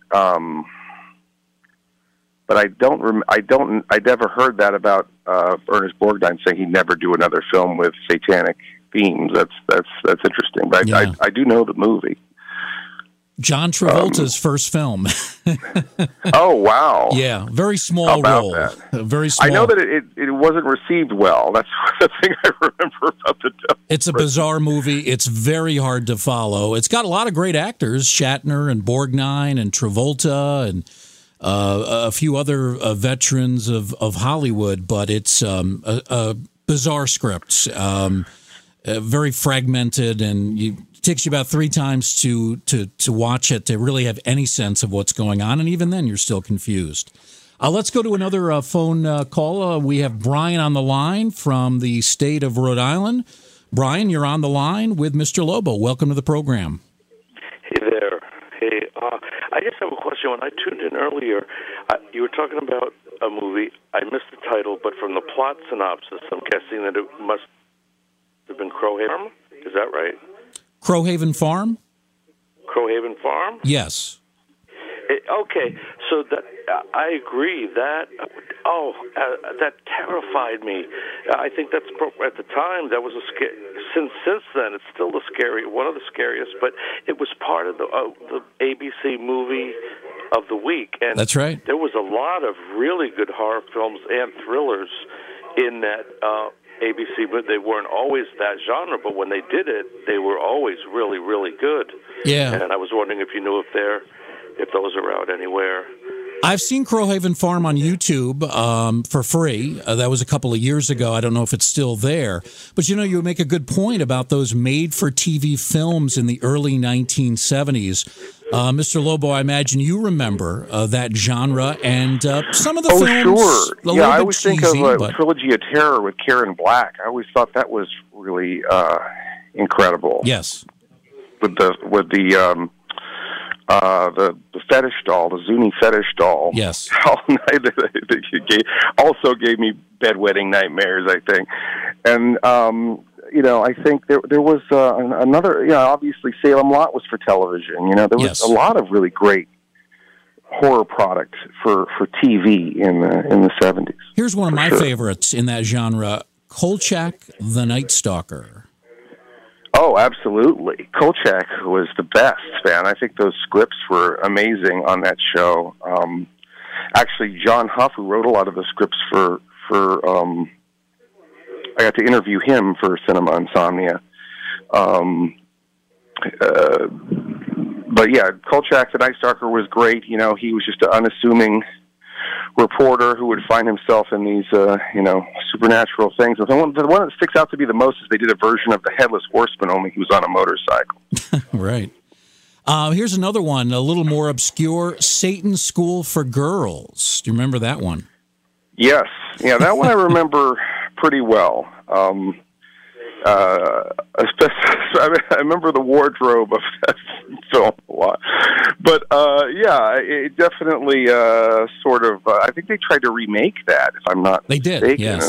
but I never heard that about Ernest Borgnine saying he'd never do another film with satanic themes. That's interesting. But I do know the movie. John Travolta's first film. Oh, wow. Yeah, very small role. That? Very small. I know that it wasn't received well. That's the thing I remember about the Devil. It's a bizarre movie. It's very hard to follow. It's got a lot of great actors, Shatner and Borgnine and Travolta and a few other veterans of Hollywood, but it's a bizarre script, very fragmented, and it takes you about 3 times to watch it to really have any sense of what's going on, and even then you're still confused. Let's go to another phone call. We have Brian on the line from the state of Rhode Island. Brian, you're on the line with Mr. Lobo. Welcome to the program. Hey there. Hey, I just have a question. When I tuned in earlier, you were talking about a movie. I missed the title, but from the plot synopsis, I'm guessing that it must have been Crowhaven. Is that right? Crowhaven Farm? Crowhaven Farm? Yes. Okay, so that I agree. That terrified me. I think that's at the time that was a since then, it's still one of the scariest. But it was part of the ABC movie of the week, and that's right. There was a lot of really good horror films and thrillers in that ABC, but they weren't always that genre. But when they did it, they were always really, really good. Yeah. And I was wondering if you knew if those are out anywhere. I've seen Crowhaven Farm on YouTube for free. That was a couple of years ago. I don't know if it's still there. But, you make a good point about those made-for-TV films in the early 1970s. Mr. Lobo, I imagine you remember that genre and some of the films. Oh, sure. Yeah, I always think of Trilogy of Terror with Karen Black. I always thought that was really incredible. Yes. With the fetish doll, the Zuni fetish doll. Yes. All night, also gave me bedwetting nightmares, I think. And, I think there was another, obviously Salem Lot was for television. There was a lot of really great horror product for TV in the 70s. Here's one of my favorites in that genre, Kolchak the Night Stalker. Oh, absolutely. Kolchak was the best, man. I think those scripts were amazing on that show. Actually, John Huff, who wrote a lot of the scripts for I got to interview him for Cinema Insomnia. But yeah, Kolchak the Night Stalker was great. He was just an unassuming reporter who would find himself in these, supernatural things. The one that sticks out to me the most is they did a version of the Headless Horseman, only he was on a motorcycle. Right. Here's another one, a little more obscure, Satan's School for Girls. Do you remember that one? Yes. Yeah, that one I remember pretty well. Especially, I remember the wardrobe of that film a lot. But, it definitely sort of, I think they tried to remake that, if I'm not mistaken. They did, yes.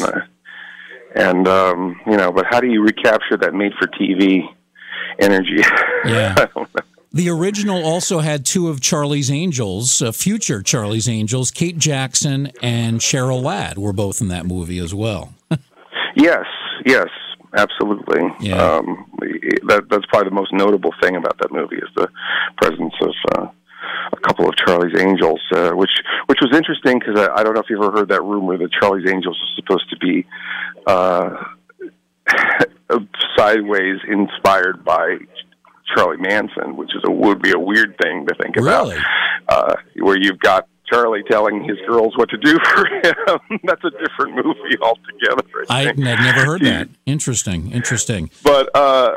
But how do you recapture that made-for-TV energy? Yeah. I don't know. The original also had two of Charlie's Angels, future Charlie's Angels, Kate Jackson and Cheryl Ladd were both in that movie as well. Yes, absolutely. Yeah. That's probably the most notable thing about that movie is the presence of a couple of Charlie's Angels, which was interesting because I don't know if you've ever heard that rumor that Charlie's Angels was supposed to be sideways inspired by Charlie Manson, which would be a weird thing to think about. Really? Where you've got Charlie telling his girls what to do for him. That's a different movie altogether. I had never heard that. Interesting. But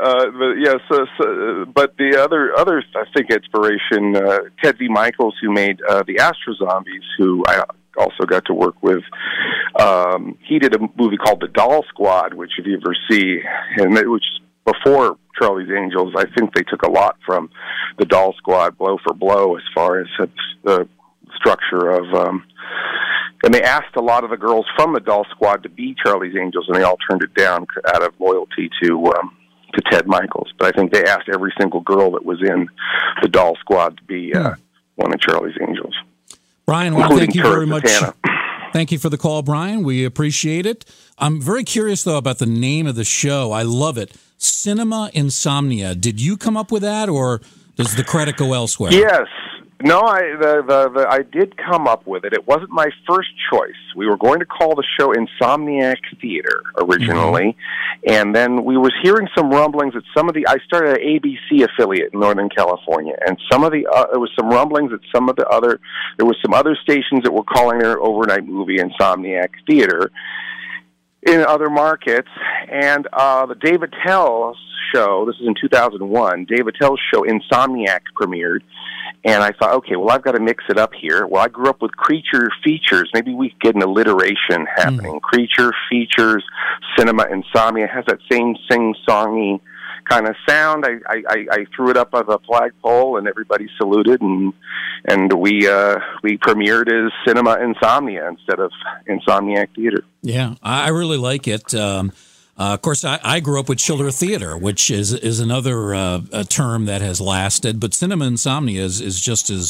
but the other I think inspiration, Ted V. Michaels, who made the Astro Zombies, who I also got to work with. He did a movie called The Doll Squad, which if you ever see, which before Charlie's Angels, I think they took a lot from The Doll Squad, blow for blow, as far as the structure of, and they asked a lot of the girls from the Doll Squad to be Charlie's Angels, and they all turned it down out of loyalty to Ted Michaels. But I think they asked every single girl that was in the Doll Squad to be one of Charlie's Angels. Brian, well, thank you very much. Thank you for the call, Brian. We appreciate it. I'm very curious, though, about the name of the show. I love it. Cinema Insomnia. Did you come up with that, or does the credit go elsewhere? Yes. No, I did come up with it. It wasn't my first choice. We were going to call the show Insomniac Theater originally, and then we was hearing some rumblings that I started an ABC affiliate in Northern California, and there was some rumblings that there was some other stations that were calling their overnight movie Insomniac Theater in other markets, and the Dave Attell's show, this is in 2001, Dave Attell's show Insomniac premiered. And I thought, okay, well, I've got to mix it up here. Well, I grew up with Creature Features. Maybe we could get an alliteration happening. Creature Features, Cinema Insomnia has that same sing-songy kind of sound. I threw it up on the flagpole, and everybody saluted, and we premiered as Cinema Insomnia instead of Insomniac Theater. Yeah, I really like it. Of course, I grew up with Chiller Theater, which is another term that has lasted, but Cinema Insomnia is just as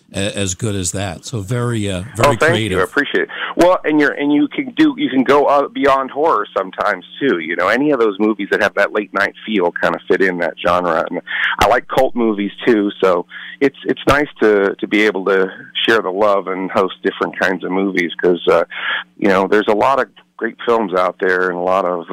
as good as that. So very thank creative. you. I appreciate it. Well, and you can go beyond horror sometimes too. You know, any of those movies that have that late night feel kind of fit in that genre. And I like cult movies too, so it's nice to be able to share the love and host different kinds of movies because you know, there's a lot of great films out there and a lot of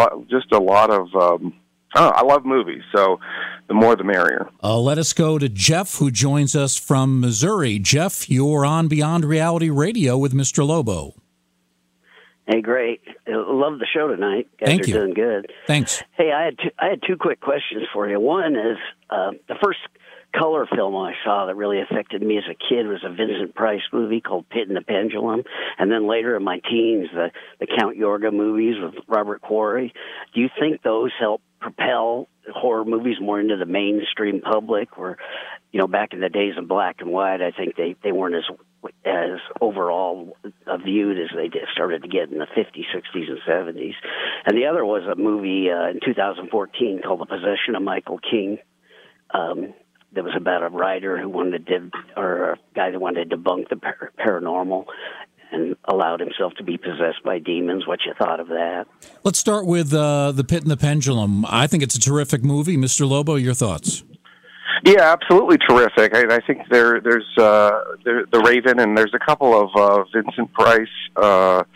I love movies, so the more the merrier. Let us go to Jeff, who joins us from Missouri. Jeff, you're on Beyond Reality Radio with Mr. Lobo. Hey, great. Love the show tonight. Thank you. Doing good. Thanks. Hey, I had two quick questions for you. One is the first color film I saw that really affected me as a kid was a Vincent Price movie called Pit and the Pendulum, and then later in my teens, the Count Yorga movies with Robert Quarry. Do you think those helped propel horror movies more into the mainstream public? Where, you know, back in the days of black and white, I think they weren't as overall viewed as they started to get in the 50s, 60s, and 70s. And the other was a movie in 2014 called The Possession of Michael King. That was about a writer who wanted to, or a guy that wanted to debunk the paranormal and allowed himself to be possessed by demons. What you thought of that? Let's start with The Pit and the Pendulum. I think it's a terrific movie. Mr. Lobo, your thoughts? Yeah, absolutely terrific. I think there's The Raven, and there's a couple of Vincent Price,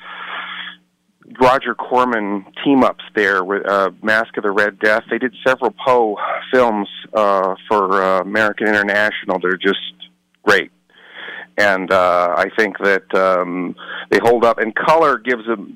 Roger Corman team-ups there with Mask of the Red Death. They did several Poe films for American International. They're just great. And I think that they hold up. And color gives them,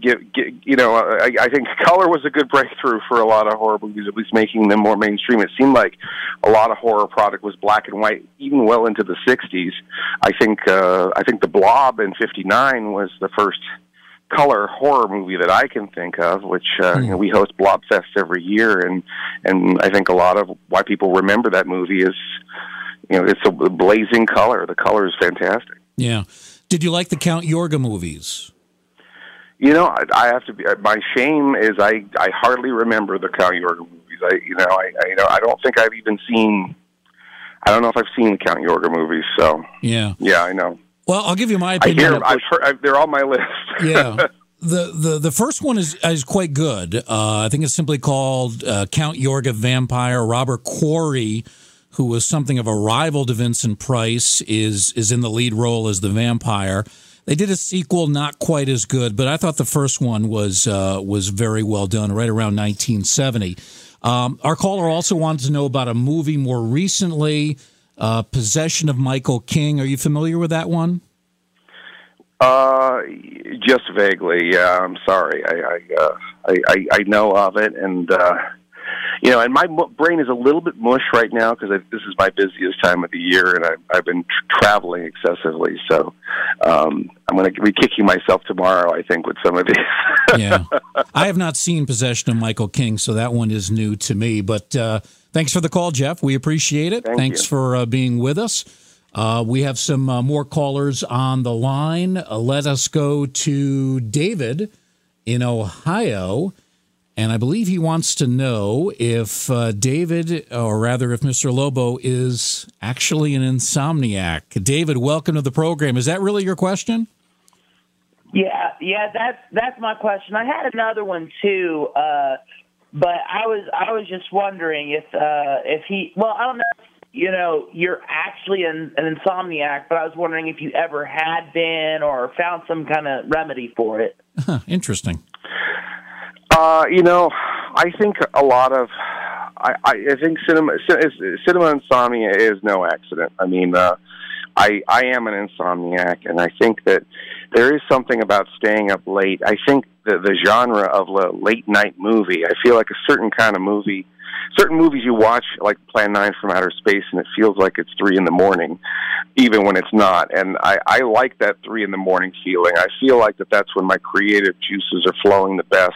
I think color was a good breakthrough for a lot of horror movies, at least making them more mainstream. It seemed like a lot of horror product was black and white, even well into the 60s. I think The Blob in '59 was the first color horror movie that I can think of, which we host Blob Fest every year, and I think a lot of why people remember that movie is, you know, it's a blazing color. The color is fantastic. Yeah. Did you like the Count Yorga movies? You know, I have to be. My shame is I hardly remember the Count Yorga movies. I don't think I've even seen. I don't know if I've seen the Count Yorga movies. So yeah, I know. Well, I'll give you my opinion. I've heard, they're on my list. Yeah. The first one is quite good. I think it's simply called Count Yorga Vampire. Robert Quarry, who was something of a rival to Vincent Price, is in the lead role as the vampire. They did a sequel, not quite as good, but I thought the first one was very well done, right around 1970. Our caller also wanted to know about a movie more recently, Possession of Michael King. Are you familiar with that one? Just vaguely. Yeah, I'm sorry. I know of it, and and my brain is a little bit mush right now because this is my busiest time of the year, and I've been traveling excessively. So I'm going to be kicking myself tomorrow, I think, with some of these. Yeah, I have not seen Possession of Michael King, so that one is new to me. But thanks for the call, Jeff. We appreciate it. Thanks for being with us. We have some more callers on the line. Let us go to David in Ohio. And I believe he wants to know if David, or rather if Mr. Lobo, is actually an insomniac. David, welcome to the program. Is that really your question? Yeah, that's my question. I had another one too, but I was just wondering if he. Well, I don't know. You know, you're actually an insomniac, but I was wondering if you ever had been or found some kind of remedy for it. Interesting. I think a lot of, I think cinema insomnia is no accident. I mean, I am an insomniac, and I think that there is something about staying up late. I think that the genre of a late night movie, I feel like a certain kind of movie, certain movies you watch, like Plan 9 from Outer Space, and it feels like it's 3 in, even when it's not. And I like that 3 in feeling. I feel like that's when my creative juices are flowing the best.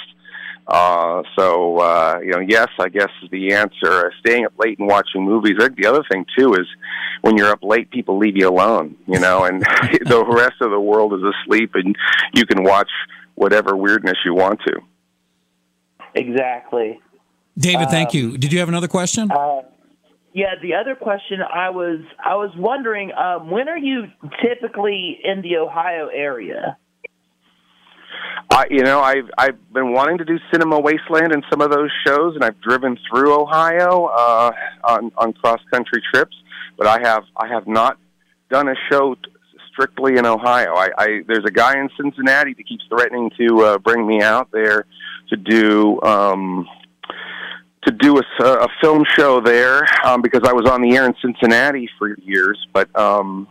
Yes, I guess is the answer. Staying up late and watching movies. I think the other thing, too, is when you're up late, people leave you alone, and the rest of the world is asleep, and you can watch whatever weirdness you want to. Exactly. David, thank you. Did you have another question? the other question I was wondering, when are you typically in the Ohio area? I've been wanting to do Cinema Wasteland and some of those shows, and I've driven through Ohio on cross country trips, but I have not done a show strictly in Ohio. There's a guy in Cincinnati that keeps threatening to bring me out there to do a film show there because I was on the air in Cincinnati for years, but I'm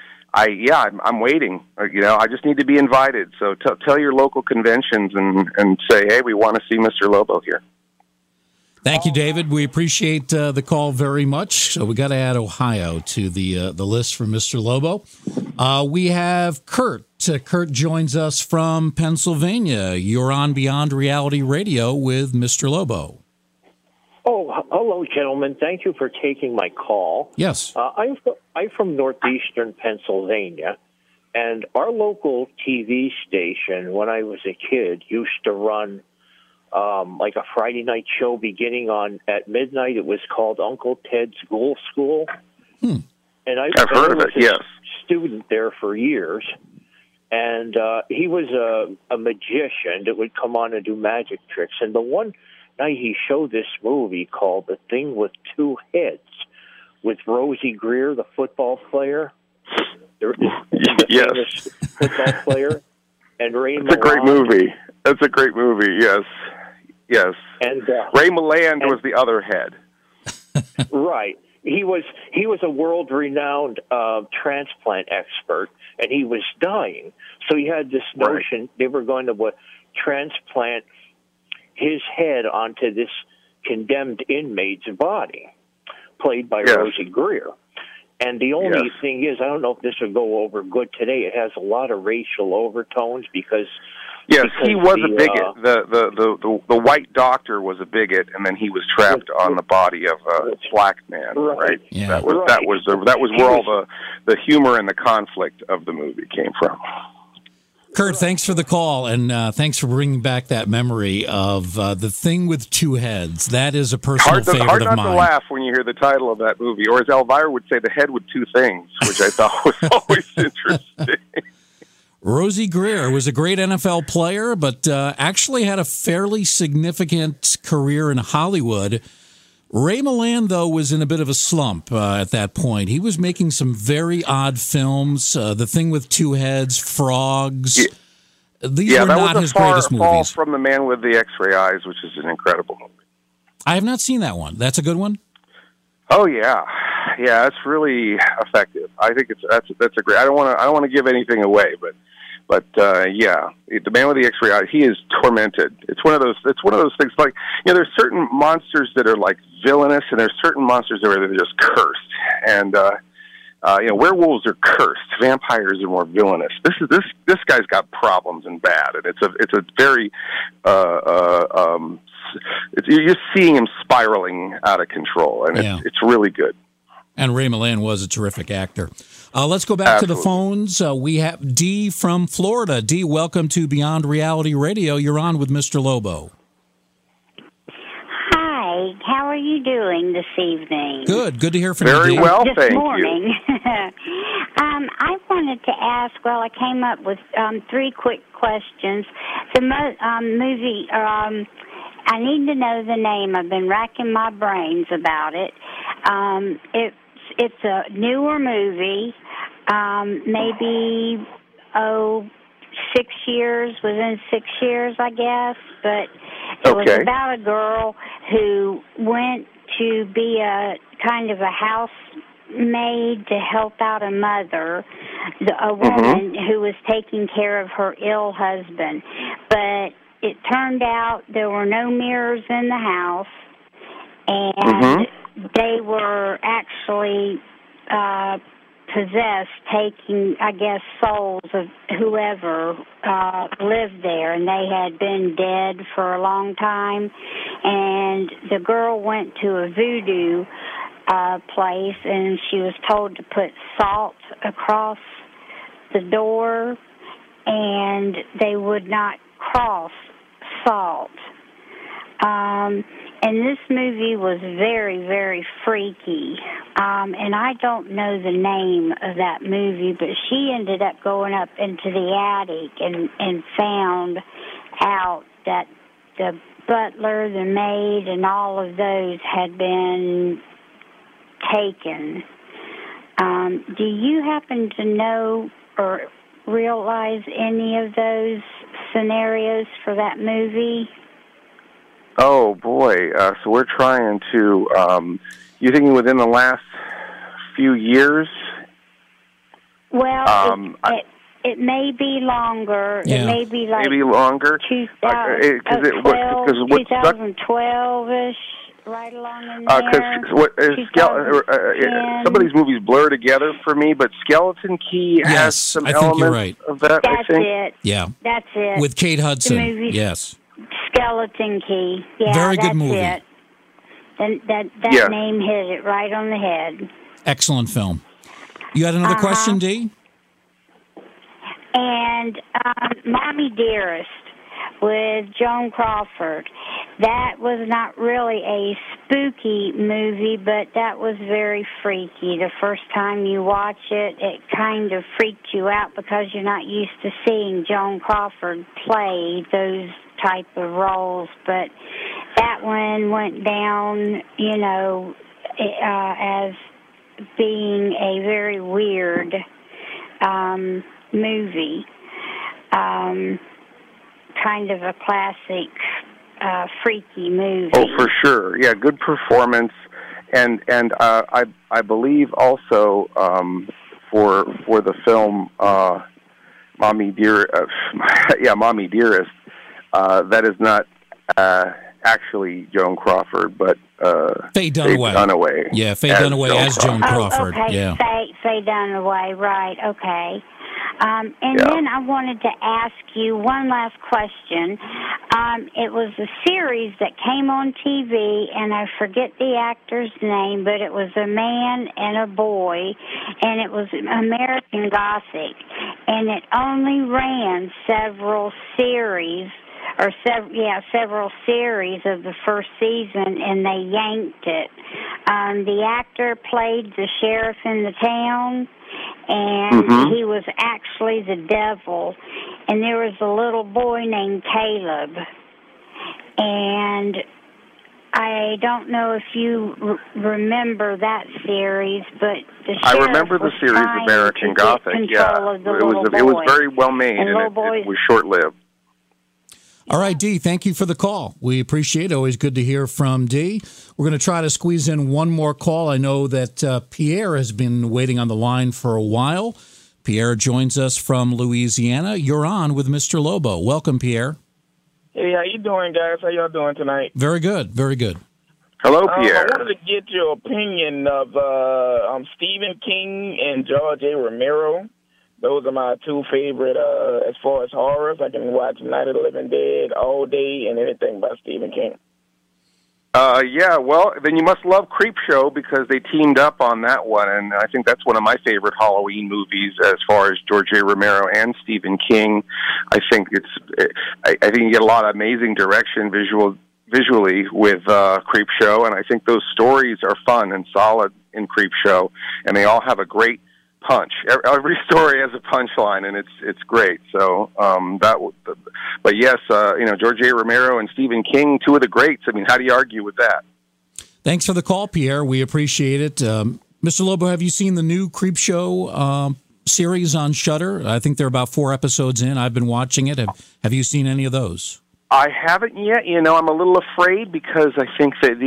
waiting. I just need to be invited. So tell your local conventions and say, hey, we want to see Mr. Lobo here. Thank you, David. We appreciate the call very much. So we got to add Ohio to the list for Mr. Lobo. We have Kurt. Kurt joins us from Pennsylvania. You're on Beyond Reality Radio with Mr. Lobo. Oh, hello, gentlemen. Thank you for taking my call. Yes. I'm from northeastern Pennsylvania, and our local TV station, when I was a kid, used to run like a Friday night show beginning at midnight. It was called Uncle Ted's Ghoul School. And I've heard of it, yes. Student there for years. And he was a magician that would come on and do magic tricks. And the one night he showed this movie called The Thing with Two Heads with Rosie Greer, the football player. Yes. Famous football player. And Ray Milland. It's a great movie. That's a great movie, yes. Yes. And Ray Milland was the other head. Right. He was a world-renowned transplant expert, and he was dying. So he had this notion they were going to transplant his head onto this condemned inmate's body, played by Rosie Greer. And the only thing is, I don't know if this will go over good today. It has a lot of racial overtones because he was a bigot. The white doctor was a bigot, and then he was trapped on the body of a black man. Right. Yeah. That was where all the humor and the conflict of the movie came from. Kurt, thanks for the call, and thanks for bringing back that memory of The Thing with Two Heads. That is a personal favorite of mine. Hard not to laugh when you hear the title of that movie, or as Elvira would say, The Head with Two Things, which I thought was always interesting. Rosie Greer was a great NFL player, but actually had a fairly significant career in Hollywood. Ray Milland, though, was in a bit of a slump at that point. He was making some very odd films. The Thing with Two Heads, Frogs. These were not his greatest movies. Fall from the Man with the X-Ray Eyes, which is an incredible movie. I have not seen that one. That's a good one? Oh yeah, it's really effective. I think that's a great. I don't want to give anything away, but the Man with the X-Ray Eyes, he is tormented. It's one of those things. Like there's certain monsters that are like villainous, and there's certain monsters that are just cursed. And werewolves are cursed. Vampires are more villainous. This guy's got problems and bad, and it's a very you're seeing him spiraling out of control, and it's really good. And Ray Milland was a terrific actor. Let's go back to the phones. We have Dee from Florida. Dee, welcome to Beyond Reality Radio. You're on with Mr. Lobo. Hi, how are you doing this evening? Good to hear from you, Very Dee. well, this morning. I wanted to ask, I came up with 3 quick questions. The movie, I need to know the name. I've been racking my brains about it. It's a newer movie, maybe 6 years, within 6 years, I guess. But it was about a girl who went to be a kind of a housemaid to help out a mother, a woman who was taking care of her ill husband. But it turned out there were no mirrors in the house, and they were actually possessed, taking, I guess, souls of whoever lived there, and they had been dead for a long time. And the girl went to a voodoo place, and she was told to put salt across the door, and they would not cross salt. And this movie was very, very freaky. And I don't know the name of that movie, but she ended up going up into the attic and found out that the butler, the maid, and all of those had been taken. Do you happen to know or realize any of those scenarios for that movie? Oh, boy. So we're trying to, you thinking within the last few years? Well, it may be longer. Yeah. It may be like maybe longer. 2012-ish, right along in there. Some of these movies blur together for me, but Skeleton Key has some elements of that, I think. That's it. Yeah. That's it. With Kate Hudson. The movie Yes. Skeleton Key. Yeah, Very good that's movie. It. That name hit it right on the head. Excellent film. You had another question, Dee? And Mommy Dearest with Joan Crawford. That was not really a spooky movie, but that was very freaky. The first time you watch it, it kind of freaked you out because you're not used to seeing Joan Crawford play those type of roles. But that one went down, as being a very weird movie. Kind of a classic freaky movie. Oh, for sure. Yeah, good performance, and I believe also for the film Mommy Dearest. Mommy Dearest. That is not actually Joan Crawford, but Faye Dunaway. Yeah, Faye Dunaway as Joan Crawford. Oh, okay. Yeah. Faye Dunaway. Right. Okay. Then I wanted to ask you one last question. It was a series that came on TV, and I forget the actor's name, but it was a man and a boy, and it was American Gothic, and it only ran several series of the first season, and they yanked it. The actor played the sheriff in the town, and he was actually the devil. And there was a little boy named Caleb. And I don't know if you remember that series, but the sheriff I remember the series American Gothic. Yeah, it was very well made, and it was short-lived. All right, Dee, thank you for the call. We appreciate it. Always good to hear from Dee. We're going to try to squeeze in one more call. I know that Pierre has been waiting on the line for a while. Pierre joins us from Louisiana. You're on with Mr. Lobo. Welcome, Pierre. Hey, how you doing, guys? How y'all doing tonight? Very good, very good. Hello, Pierre. I wanted to get your opinion of Stephen King and George A. Romero. Those are my two favorite as far as horrors. I can watch Night of the Living Dead all day and anything by Stephen King. Yeah, well, then you must love Creepshow because they teamed up on that one, and I think that's one of my favorite Halloween movies as far as George A. Romero and Stephen King. I think I think you get a lot of amazing direction visually with Creepshow, and I think those stories are fun and solid in Creepshow, and they all have a great punch. Every story has a punchline, and it's great. So but yes, George A. Romero and Stephen King, two of the greats. I mean, how do you argue with that? Thanks for the call, Pierre. We appreciate it. Mr. Lobo, have you seen the new Creepshow series on Shudder? I think they're about 4 episodes in. I've been watching it. Have you seen any of those? I haven't yet. I'm a little afraid because I think that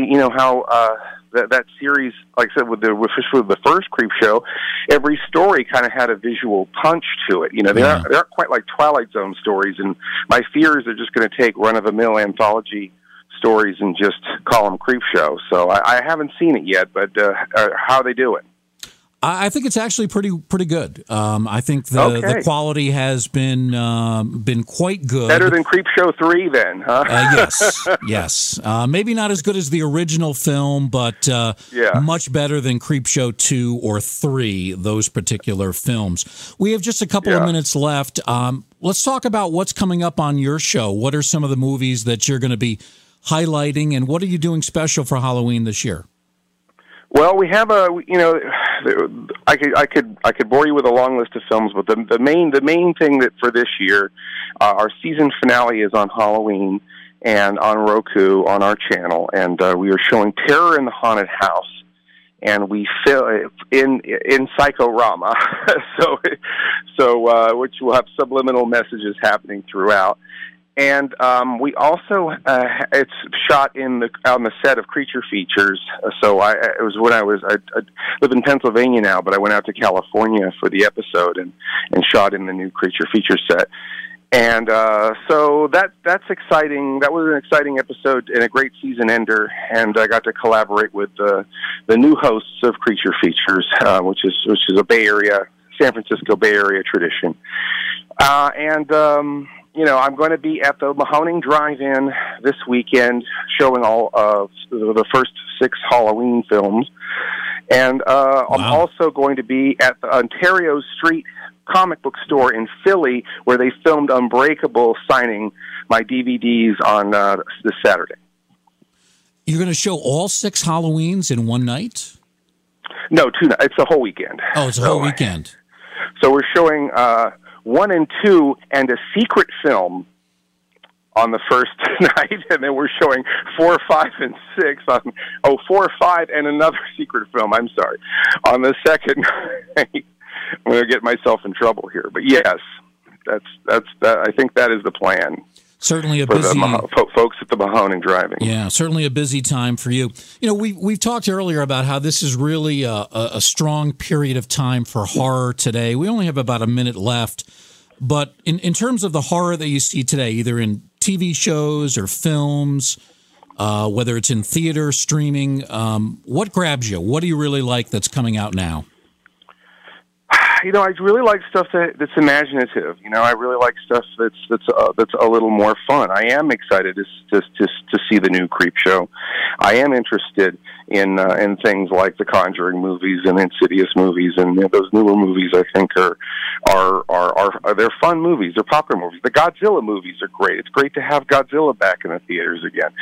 that series, like I said, with the first Creepshow, every story kind of had a visual punch to it. They aren't quite like Twilight Zone stories, and my fear is they're just going to take run-of-the-mill anthology stories and just call them Creepshow. So I haven't seen it yet, but how they do it? I think it's actually pretty good. I think the quality has been quite good. Better than Creepshow 3, then, huh? Yes. Maybe not as good as the original film, but much better than Creepshow 2 or 3. Those particular films. We have just a couple of minutes left. Let's talk about what's coming up on your show. What are some of the movies that you're going to be highlighting, and what are you doing special for Halloween this year? Well, we have I could bore you with a long list of films, but the main thing that for this year, our season finale is on Halloween and on Roku on our channel, and we are showing Terror in the Haunted House. And we fill in Psychorama, so which will have subliminal messages happening throughout. And we also it's shot on the set of Creature Features. So I live in Pennsylvania now, but I went out to California for the episode and shot in the new Creature Features set. And so that's exciting. That was an exciting episode and a great season ender. And I got to collaborate with the new hosts of Creature Features, which is a Bay Area, San Francisco Bay Area tradition. I'm going to be at the Mahoning Drive-In this weekend, showing all of the first 6 Halloween films. And I'm also going to be at the Ontario Street comic book store in Philly, where they filmed Unbreakable, signing my DVDs on this Saturday. You're going to show all 6 Halloweens in one night? No, 2 nights. It's a whole weekend. Oh, it's a whole weekend. So we're showing 1 and 2 and a secret film on the first night, and then we're showing 4, 5, and 6 on 4, 5, and another secret film. I'm sorry, on the second night. I'm going to get myself in trouble here, but yes, that's I think that is the plan. Certainly a for busy the folks at the Mahoning Drive-In. Yeah, certainly a busy time for you. We've talked earlier about how this is really a strong period of time for horror today. We only have about a minute left, but in terms of the horror that you see today, either in TV shows or films, whether it's in theater, streaming, what grabs you? What do you really like that's coming out now? I really like stuff that's imaginative. I really like stuff that's a little more fun. I am excited to see the new Creepshow. I am interested in things like the Conjuring movies and Insidious movies, and those newer movies I think are they're fun movies. They're popular movies. The Godzilla movies are great. It's great to have Godzilla back in the theaters again.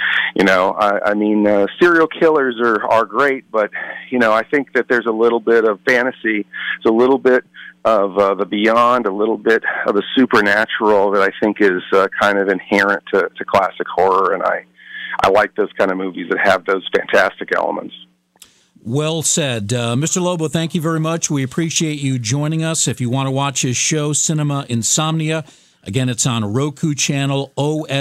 Serial killers are great, but I think that there's a little bit of fantasy. There's a little bit of the beyond, a little bit of the supernatural that I think is kind of inherent to classic horror, and I like those kind of movies that have those fantastic elements. Well said. Mr. Lobo, thank you very much. We appreciate you joining us. If you want to watch his show, Cinema Insomnia, again, it's on Roku channel,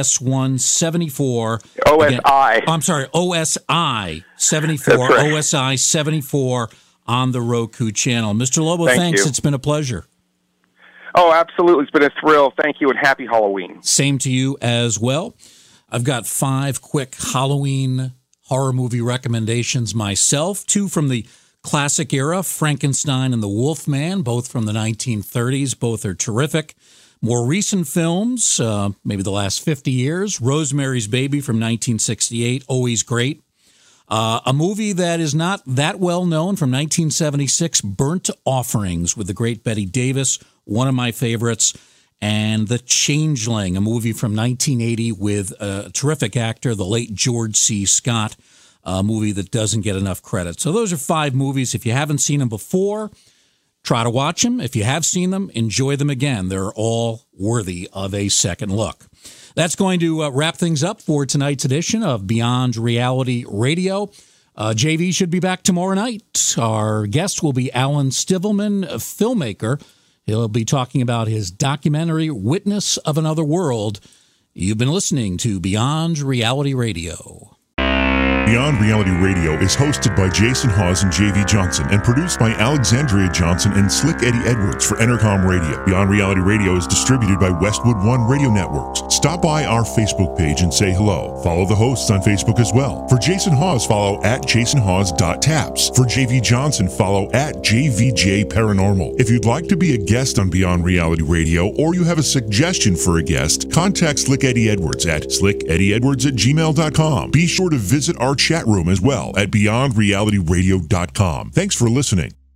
OS174. OSI. Again, I'm sorry, OSI 74. Right. OSI 74 on the Roku channel. Mr. Lobo, thanks. It's been a pleasure. Oh, absolutely. It's been a thrill. Thank you, and happy Halloween. Same to you as well. I've got 5 quick Halloween horror movie recommendations myself. 2 from the classic era, Frankenstein and the Wolfman, both from the 1930s. Both are terrific. More recent films, maybe the last 50 years, Rosemary's Baby from 1968, always great. A movie that is not that well known from 1976, Burnt Offerings with the great Bette Davis, one of my favorites. And The Changeling, a movie from 1980 with a terrific actor, the late George C. Scott, a movie that doesn't get enough credit. So those are 5 movies. If you haven't seen them before, try to watch them. If you have seen them, enjoy them again. They're all worthy of a second look. That's going to wrap things up for tonight's edition of Beyond Reality Radio. JV should be back tomorrow night. Our guest will be Alan Stivelman, a filmmaker. He'll be talking about his documentary, Witness of Another World. You've been listening to Beyond Reality Radio. Beyond Reality Radio is hosted by Jason Hawes and J.V. Johnson and produced by Alexandria Johnson and Slick Eddie Edwards for Entercom Radio. Beyond Reality Radio is distributed by Westwood One Radio Networks. Stop by our Facebook page and say hello. Follow the hosts on Facebook as well. For Jason Hawes, follow at jasonhawes.taps. For J.V. Johnson, follow at JVJ Paranormal. If you'd like to be a guest on Beyond Reality Radio or you have a suggestion for a guest, contact Slick Eddie Edwards at slickeddieedwards@gmail.com. Be sure to visit our chat room as well at beyondrealityradio.com. Thanks for listening.